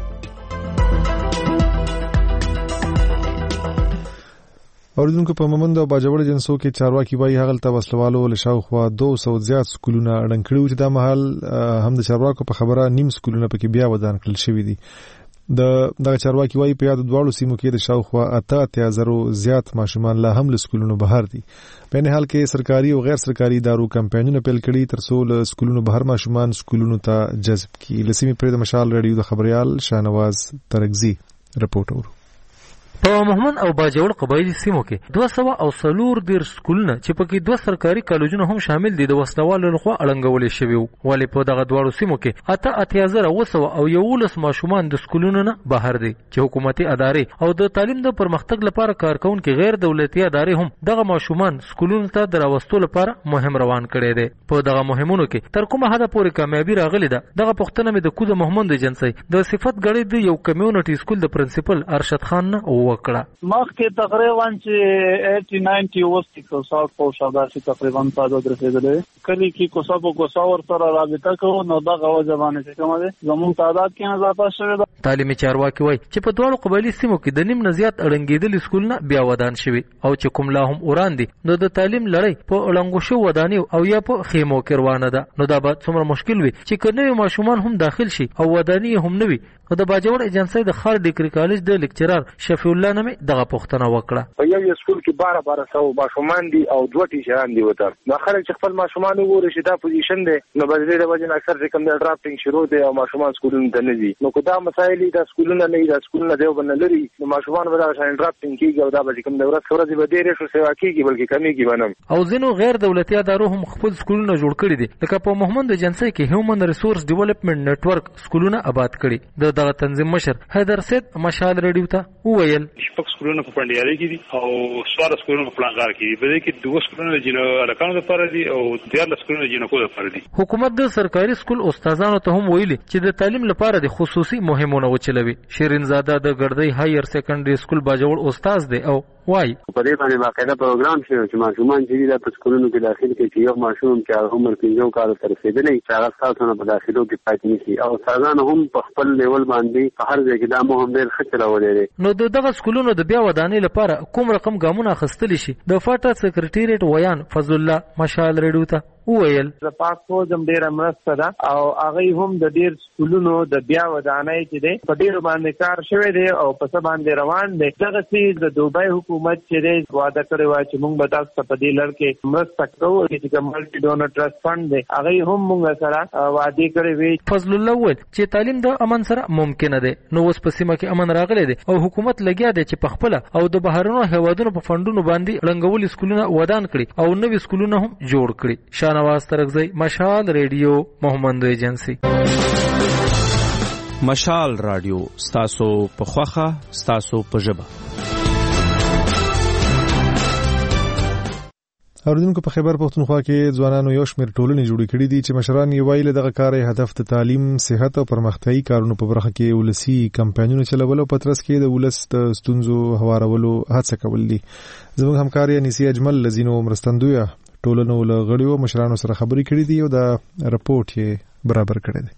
Speaker 1: اوریدونکو په مومند او باجوړ جنسو کې چارواکي وایي هغه ته وسلوالو له شاوخوا دوه سوه زیات سکولونه اړن کړي چې دا مهال هم د چارواکو په خبره نیم سکولونه پکې بیا ودان کړل شوي دي. د دغه چارواکي وایي په یادو دواړو سیمو کې د شاوخوا اته اتیا زرو زیات ماشومان لا هم له سکولونو بهر دي. په این حال کې سرکاري او غیر سرکاري ادارو کمپاینونه پیل کړي تر څو له سکولونو بهر ماشومان سکولونو ته جذب کړي. له سیمې پرې د مشال ریډیو د خبريال شاهنواز ترکزي رپورټ اورو.
Speaker 4: په مومند او باجوړ قبایلی سیمو کې دوه سوه او څلور دېرش سکولونه چې پکې دوه سرکاري کالجونه هم شامل دي د وسلوالو لخوا اړنګولی شوي وو. ولې په دغه دواړو سیمو کې اته اتیا زره اوه سوه او یولس ماشومان د سکولونو نه بهر دي چې حکومتي ادارې او د تعلیم د پرمختګ لپاره کار کوونکي غیر دولتي ادارې هم دغه ماشومان سکولونو ته د راوستو لپاره مهم روان کړی دی. په دغه مهمونو کې تر کومه حده پورې کامیابي راغلې ده دغه پوښتنه مې د کود محمد جنسي د صفت غړي د یو کمیونټي سکول د پرنسپل ارشد خان نه وکړه.
Speaker 6: مخکې تقریبا چې اسی نوي اوس کو صاحب په شاده چې تقریبا تعداد رسیدلې کلی کې کوڅه په کوڅه ورته رابطه کوو نو دغه ځوانه چې کومه ده زموږ تعداد کې اضافه شوه ده.
Speaker 4: تعلیمي چارواکي وایي چې په دواړو قبایلی سیمو کې د نیم نه زیات اړنګېدلي سکولونه بیا ودان شوي او چې کوم لا هم وران دي نو د تعلیم لړۍ په اړنګو شو ودانیو او یا په خیمو کې روانه ده. نو دا به څومره مشکل وي چې که نوي ماشومان هم داخل شي او ودانۍ هم نه وي. او د باجوړ ایجنسی د خار ډیګري کالج د لیکچرر شفیع الله نامې دغه پوښتنه وکړه.
Speaker 14: په یو یو سکول کې باره باره سو ماشومان دي او دوه ټیچران دي وته نو خلک چې خپل ماشومان وګوري چې دا پوزیشن دی نو بدلې د وجه اکثر چې کوم د ډراپټینګ شروع دی او ماشومان سکولونو ته نه دي نو کو دا مسایل وایي دا سکولونه نه دا سکولونه دیو بنه لري نو ماشومان به دا شان ډراپټینګ کیږي او دا به کوم د ورځ ورځ به ډېر شو سیوا کیږي بلکې کمیږي بنم.
Speaker 4: او ځینو غیر دولتي ادارو هم خپل سکولونه جوړ کړي دي لکه په محمد جنسي کې هیومن ریسورس ډیولپمنٹ نتورک سکولونه آباد کړي. د دغه تنظیم مشر حیدر سید مشال رادیو ته وویل
Speaker 15: شپږ سکولونه په پندیاري کې دي او څوار سکولونه په پلانغار کې دي. په دې کې دوه سکولونه د جنو الکانو لپاره دي او دیارلس سکولونه د جنکو لپاره دي.
Speaker 4: حکومت د سرکاري سکول استادانو ته هم ویلي چې د تعلیم لپاره د خصوصي مهمونه وچلوي. شیرین زاده د ګردۍ هایر سیکنډري سکول باجوړ استاد دی او وای
Speaker 16: په دې باندې باقاعده پروګرام شوی چې ماشومان چې د په سکولونو کې داخل کې چې یو ماشوم چې عمر پنځه کال تر رسیدلی چې هغه تاسو په داخلو کې پاتې نشي او استادان هم په خپل لیول باندې په هر ځای کې دا مهم ډېر ښه چلولې.
Speaker 4: نو د دغه سکولونو د بیا ودانۍ لپاره کوم رقم ګامونه اخیستل شي؟ د فاټا سکرټریټ ویان فضل الله مشال رډیو ته وویل
Speaker 17: د پاک فوجم ډیره مرسته ده او هغه هم د ډیر سکولونو د بیا ودانۍ چې دی په ډیر باندې کار شوی دی او په څه باندې روان دی. دغه چې د دوبۍ حکومت چې دی وعده کړی و چې موږ به تاسو ته په دې لړ کې مرسته کوو چې ملټي ډونر ټرست فند دی هغه هم موږ سره وعده کړی وي.
Speaker 4: فضل الله وویل چې تعلیم د امن سره ممکن دی. نو اوس په سیمه کې امن راغلی دی او حکومت لګیا دی چې په خپل او د بهرنیو هیوادونو په فندونو باندې رنګول سکولونه ودان کړي او نوي سکولونه هم جوړ کړي. شانواز ترغزی مشال ریډیو محمد ایجنسی.
Speaker 8: مشال رادیو ستاسو په خوخه ستاسو په ژبه.
Speaker 1: اوریدونکو په خیبر پختونخوا کې ځوانانو یو شمېر ټولنې جوړې کړې دي چې مشران یې وایي دغه کار هدف د تعلیم، صحت او پرمختیایي کارونو په برخه کې ولسی کمپاینونه چلول او په ترڅ کې د ولس د ستونزو هوارولو هڅه کول دي. زموږ همکار انیسی اجمل لزینو مرستندویه ټولنو له غړیو مشرانو سره خبرې کړې دي او دا رپورټ یې برابر کړی دی.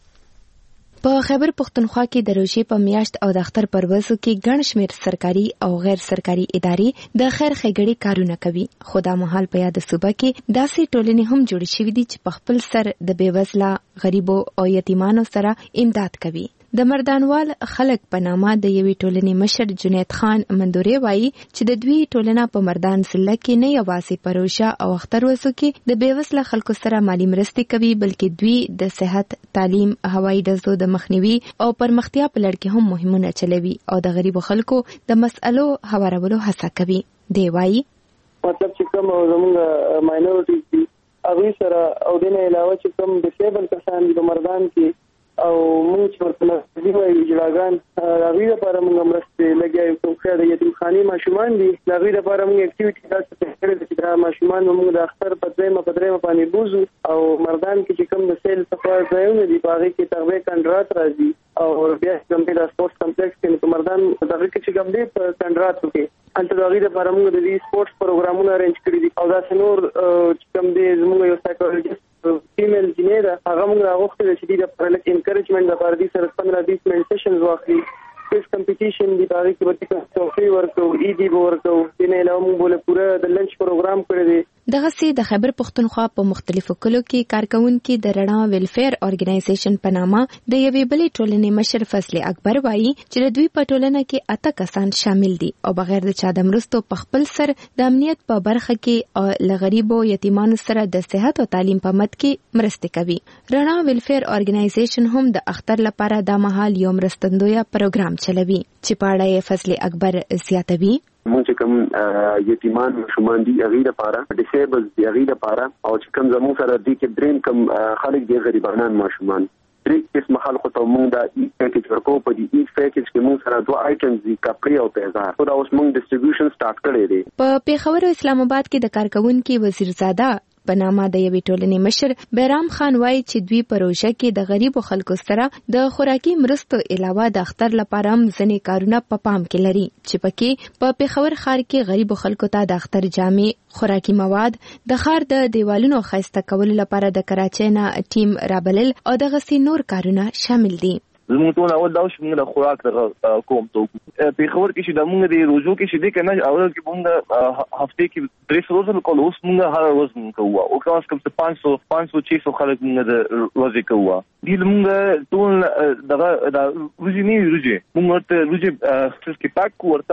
Speaker 24: په خیبر پختونخوا کې د روژې په میاشت او د اختر پر ورځو کې ګڼ شمېر سرکاري او غیر سرکاري ادارې د خیر ښېګړې کارونه کوي. خو دا مهال په یاده صوبه کې داسې ټولنې هم جوړې شوې دي چې په خپل سر د بېوزله غریبو او یتیمانو سره امداد کوي. د مردانوال خلک په نامه د یوې ټولنې مشر جنید خان مندوري وایي چې د دوی ټولنه په مردان ضلع کې نه یوازې په روژه او اختر ورځو کې د بېوزله خلکو سره مالي مرستې کوي بلکې دوی د صحت، تعلیم، هوایي ډزو د مخنیوي او پرمختیا په لړ کې هم مهمونه چلوي او د غریبو خلکو د مسألو هوارولو هڅه کوي. دی وایي
Speaker 18: مطلب چې کوم زموږ ماینورټیز دي هغوی سره او دې نه علاوه چې کوم ډسیبل کسان دي په مردان کې او موږ چې ورته نږدې وایو اجراګان هغوی لپاره موږ مرستې لګیا یو. کوم ښه د یتیمخانې ماشومان دي د هغوی لپاره موږ اکټیویټي داسې پیل کړې ده چې دا ماشومان به موږ د اختر په درېیمه په درېیمه باندې بوځو او مردان کې چې کوم د سیل څخه ځایونه دي په هغې کې تغذیه کانډرات راځي او بیا چې کوم دی د سپورټس کمپلیکس کې په مردان دغه کې چې کوم دی په کانډراتو کې هلته د هغوی لپاره موږ د دې سپورټس پروګرامونه ارینج کړي دي او داسې نور چې کوم دی زموږ یو سایکولوژیست فیمیل جینې ده هغه موږ راغوښتې ده چې دې دپاره لږ انکریجمنټ دپاره دې سره پندره بیس منټ سیشنز واخلي. کویز کمپټیشن دی په هغې کې به څه توفیې ورکوو، ایدي به ورکوو. دې نه علاوه موږ بوله پوره د لنچ پروګرام کړی دی.
Speaker 24: دغسې د خیبر پختونخوا په مختلفو کلو کې کارکونکي د رڼا ویلفیر ارګنایزیشن په نامه د یوې بلې ټولنې مشر فضل اکبر وایي چې د دوی په ټولنه کې اته کسان شامل دي او بغیر د چا د مرستو په خپل سر د امنیت په برخه کې او له غریبو یتیمانو سره د صحت او تعلیم په مد کې مرستې کوي. رڼا ویلفیر ارګنایزیشن هم د اختر لپاره د مهال یو مرستندویه پروګرام چلوي چې په اړه یې فضل اکبر زیاتوي.
Speaker 16: مونږ چې کوم یتیمان ماشومان دي هغوی لپاره ډسیبل دي هغوی لپاره او چې کوم زموږ سره دي کې درېیم کوم خلک دي غریبانان ماشومان درې قسمه خلکو ته مونږ دا ای پیکیج ورکوو. په دې ای پیکیج کې مونږ سره دوه آیټمز دي کپړې او پیزار. خو دا اوس مونږ ډسټریبیوشن سټارټ کړی دی.
Speaker 24: په پېښور او اسلام آباد کې د کارکونکي وزیرزاده په نامه د یوې ټولنې مشر بیرام خان وایي چې دوی په روژه کې د غریبو خلکو سره د خوراکي مرستو علاوه د اختر لپاره هم ځینې کارونه په پام کې لري چې پکې په پېښور ښار کې غریبو خلکو ته د اختر جامې، خوراکي مواد، د ښار د دیوالونو ښایسته کولو لپاره د کراچۍ نه ټیم رابلل او دغسې نور کارونه شامل دي.
Speaker 26: زموږ ټول اول دا چې موږ د خوراک دغه کوم توکو پېښور کې چې د موږ د روزو کې چې دی که نه اول کې موږ هفتې کې درې سوه ورځې کوو. اوس موږ هره ورځ موږ کوو او کم از کم څه پنځ سوه پنځ سوه چھ سوه خلک موږ د ورځې کوو. دې موږ ټول دغه د روزې نه وي روزې موږ ورته روزې کې پاک کوو ورته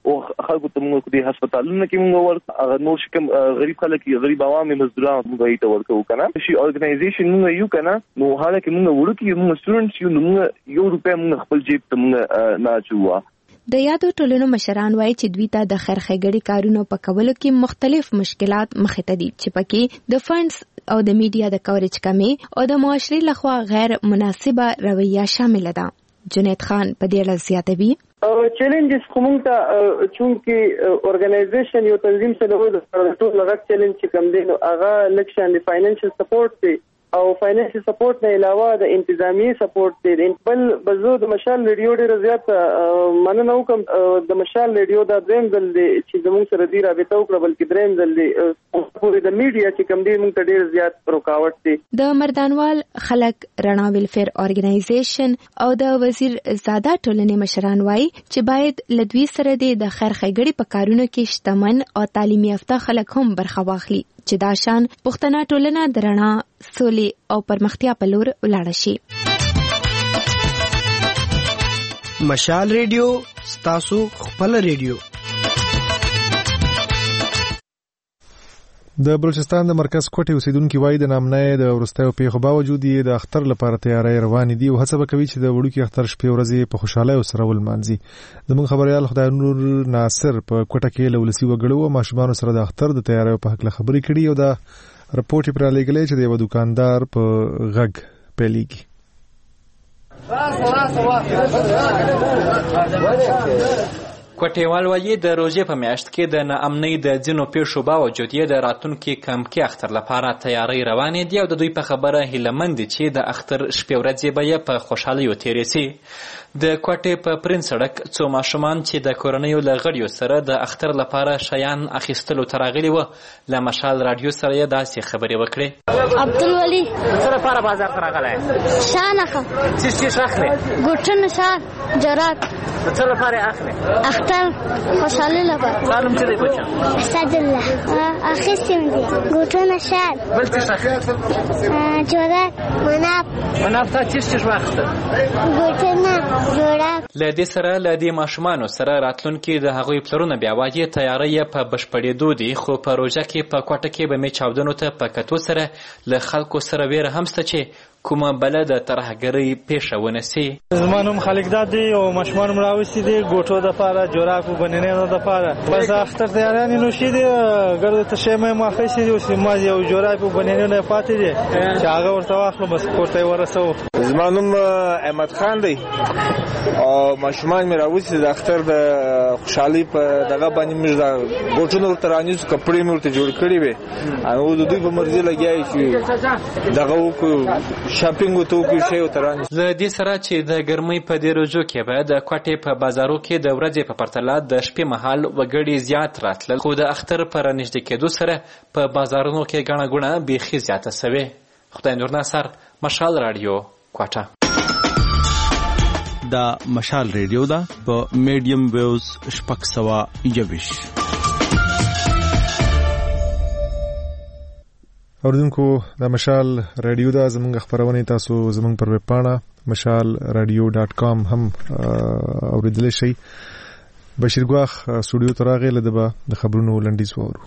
Speaker 26: او خلکو ته موږ د هسپتالونو کې موږ ور نور شکم غریب خلک غریب عوام مزدوران موږ یې ته ورکو کنه شي اورګنایزیشن موږ یو کنه نو حاله کې موږ ورکی موږ سټوډنټس یو موږ یو روپیا موږ خپل جیب ته موږ نه چووا.
Speaker 24: د یادو ټولنو مشران وایي چې دوی ته د خیر ښېګړې کارونو په کولو کې مختلف مشکلات مخې ته دي چې پکې د فنډز او د میډیا د کوریج کمی او د معاشري لخوا غیر مناسبه رویه شامل ده. جنید خان په دې اړه زیاتوي.
Speaker 18: چیلنجز کوم ته چونکه اورګنایزیشن یو تنظیم سره د ټول لغت چیلنج چې کم دی نو هغه لکشن دی فاینانشل سپورټ دی او فاینانشل سپورټ نه علاوه د انتظامی سپورټ دی. بل بزو د مشال ریډیو ډیر زیات مننه وکم د مشال ریډیو د دریم ځل دی چې زموږ سره دی رابطه وکړه بلکې دریم ځل دی پورې د میډیا چې کم دی موږ ته ډیر زیات رکاوټ دی.
Speaker 24: د مردانوال خلک رڼا ویلفیر اورګنایزیشن او د وزیر زاده ټولنې مشران وایي چې باید لدوی سره د خیر ښېګړې په کارونو کې شتمن او تعلیمي یافته خلک هم برخه واخلي چې دا شان پښتنه ټولنه د رڼا سولې او پرمختیا په لور ولاړ شي.
Speaker 2: مشال ریډیو ستاسو خپل ریډیو.
Speaker 1: د بلوچستان د مرکز کوټې اوسیدونکو وایي د نامنۍ د ورستیو پیښو باوجود یې د اختر لپاره تیاری روان دي او هڅه کوي چې د وړوکي اختر شپې ورځې په خوشحالۍ سره ولمانځي. زموږ خبريال خدای نور ناصر په کوټه کې له ولسي وګړو او ماشومانو سره د اختر د تیاریو په حق خبرې کړي او دا رپورټ پر لګلې چې د یو دکاندار په غږ پیلېږي.
Speaker 3: کوټیوال وایي د روژې په میاشت کې د ناامنۍ د ځینو پیښو باوجود یې د راتلونکي کمکي اختر لپاره تیاری روانې دي او د دوی په خبره هیلهمند دي چې د اختر شپې ورځې به یې په خوشحالیو تېرې سي. د کوټې په پرین سړک څو ماشومان چې د کورنیو له غړیو سره د اختر لپاره شیان اخیستلو ته راغلي وه له مشال راډیو سره یې داسې خبرې وکړې.
Speaker 19: عبدالولي
Speaker 3: څه لپاره بازار ته راغلی؟
Speaker 19: شال اخلم.
Speaker 3: څه شی اخلې؟
Speaker 19: ګوټونه، شال، جرات.
Speaker 3: څه لپاره اخلې؟
Speaker 19: اختر خوشحالي لپاره.
Speaker 3: ستا نوم څه دی بچه؟
Speaker 19: اسدالله. اخیستیم دي ګوټونه، شال.
Speaker 3: بل څه اخلې؟
Speaker 19: جرات، مناف.
Speaker 3: مناف تا څه شی واخیستل؟
Speaker 19: ګوټونه.
Speaker 3: له دې سره له دې ماشومانو سره راتلونکي د هغوی پلرونه بیا وایي تیاری یې په بشپړېدو دي خو په روژه کې په کوټه کې به مې چاودنو ته په کتو سره له خلکو سره ویره هم شته چې کومه بله د ترهګرۍ پیښه ونه سي.
Speaker 20: زما نوم خالق داد دی او ماشومان مې راوستي دي ګوټو دپاره، جوراکو، بنینو دپاره. بس اختر تیاریانې نوشي دي ګردو ته شی مې ما اخیستي دي اوس ما یو جوراب او بنینونه یې پاتې دي چې هغه ورته واخلو بس کور ته یې ورسوو.
Speaker 22: زما نوم احمد خان دی او ماشومان مې راوستي د اختر د خوشحالۍ په دغه باندې موږ د ګوټونه ورته رانیسو کپړې مې ورته جوړ کړي وې او د دوی په مرضي لګیا یې چې دغه وکړو شاپینګ وته وکړو شی ورته رانیسو.
Speaker 3: له دې سره چې د ګرمۍ په دې روژو کې به د کوټې په بازارو کې د ورځې په پرتله د شپې مهال وګړي زیات راتلل خو د اختر په رانږدې کېدو سره په بازارونو کې ګڼه ګوڼه بیخي زیاته سوې. خدای نور ناصر، مشال راډیو، کوټه.
Speaker 25: دا مشال ریډیو ده په میډیم ویوز شپږ سوه یوویشت.
Speaker 1: اوردونکو د مشال رادیو دا زمونږ خبرونه تاسو زمونږ پر ویب پاڼه مشال رادیو ډاټ کام هم اوریدلی شئ. بشیر ګواخ سټوډیو ته راغی له دبا د خبرونو لنډیز وورو.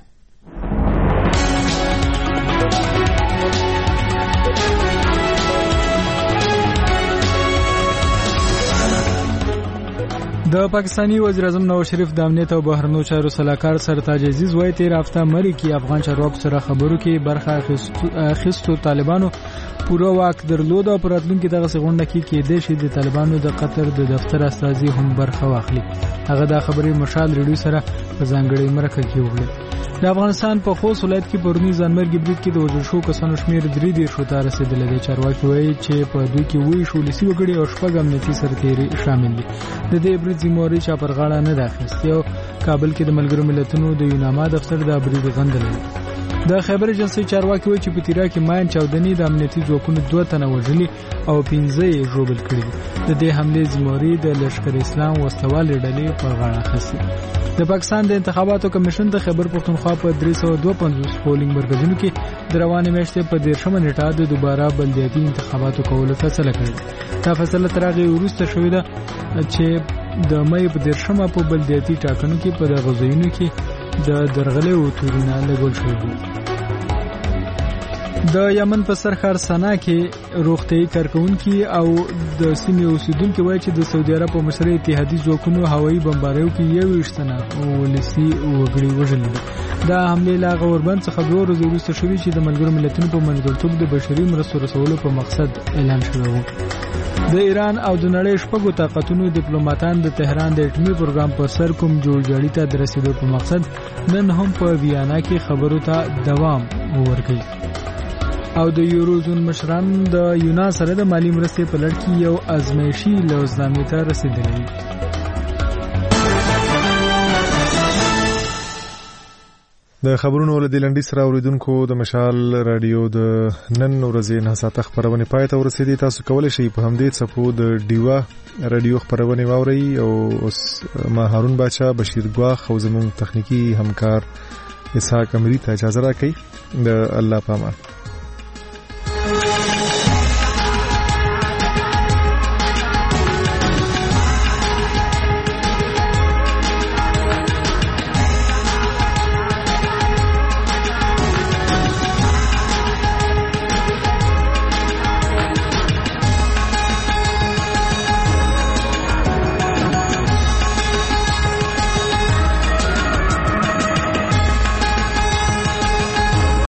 Speaker 27: د پاکستانی وزیر اعظم نواز شریف د امنیت او بهرنیو چارو سلاکار سرتاج عزیز وایي تیر هفته مری کې افغان چارواکو سره خبرو کې برخه اخیستو طالبانو پوره واک درلود او پراتلونکو دغه غونډه کې کېدې شي د طالبانو د قطر د دفتر استازي هم برخه واخلي. هغه دا خبرې مشال ریډیو سره په ځانګړي مرکه کې وکړه. د افغانستان په خوست ولایت کې پرونی ځانمرګي برید کې د وژل شو کسانو شمیر درې دېرش ته رسیدلی دی. چارواکي وایي چې په دوی کې اووه ویشت ولسي وګړي او شپږ امنیتي سرتېري شامل دي. د دې برید ذمهواري چا پر غاړه نه ده اخیستې او کابل کې د ملګرو ملتونو د یوناما دفتر د برید غندلی. د خیبر ایجنسۍ چارواکي وایي چې په تیرا کې ماین چاودنې د امنیتي ځواکونو دوه تنه وژلي او پنځه یې ژوبل کړي دي. د دې حملې ذمهواري د لښکر اسلام وسلوالې ډلې پر غاړه اخیستې. د پاکستان د انتخاباتو کمیشن د خیبر پښتونخوا په درې سوه دوه پنځوس پولینګ مرکزونو کې د روانې میاشتې په دېرشمه نیټه د دوباره بلدیاتي انتخاباتو کولو فیصله کړې. دا فیصله تر هغې وروسته شوې ده چې د مې په دیرشمه په بلدیاتي ټاکنو کې په دغه ځایونو کې د درغلې تورونه لګول شوي وو. د یمن په سرخار سنا کې روغتیايي کارکونکي او د سیمې اوسیدونکو وایي چې د سعودي عرب په مشرۍ اتحادي ځواکونو هوایي بمباریو کې یو ویشت تنه ولسي وګړي وژلي دي. دا حملې لا غوربند څخه دوه ورځې وروسته شوې چې د ملګرو ملتونو په منځګړیتوب د بشري مرستو رسولو په مقصد اعلان شوی و. د ایران او د نړۍ شپږو طاقتونو ډیپلوماټان د تهران د اټومي پروګرام په سر کوم جوړجاړي ته د رسیدو په مقصد نن هم په ویانا کې خبرو ته دوام ورکوي. او د یوروزون مشران د یونان سره د مالی مرستې په لړ کې یو ازمایشي لوزنامې ته رسیدلي.
Speaker 1: د خبرونو له دلنډي سره اوریدونکو د مشال رادیو د نن ورځې نه ساته خبرونه پای ته ورسېدي. تاسو کولای شئ په همدې څپو د ډیوا رادیو خبرونه واورئ او اوس ما هارون باچا بشیر ګواخ او زموږ تخنیکی همکار اسحاق امری ته اجازه راکړئ. د الله پامان.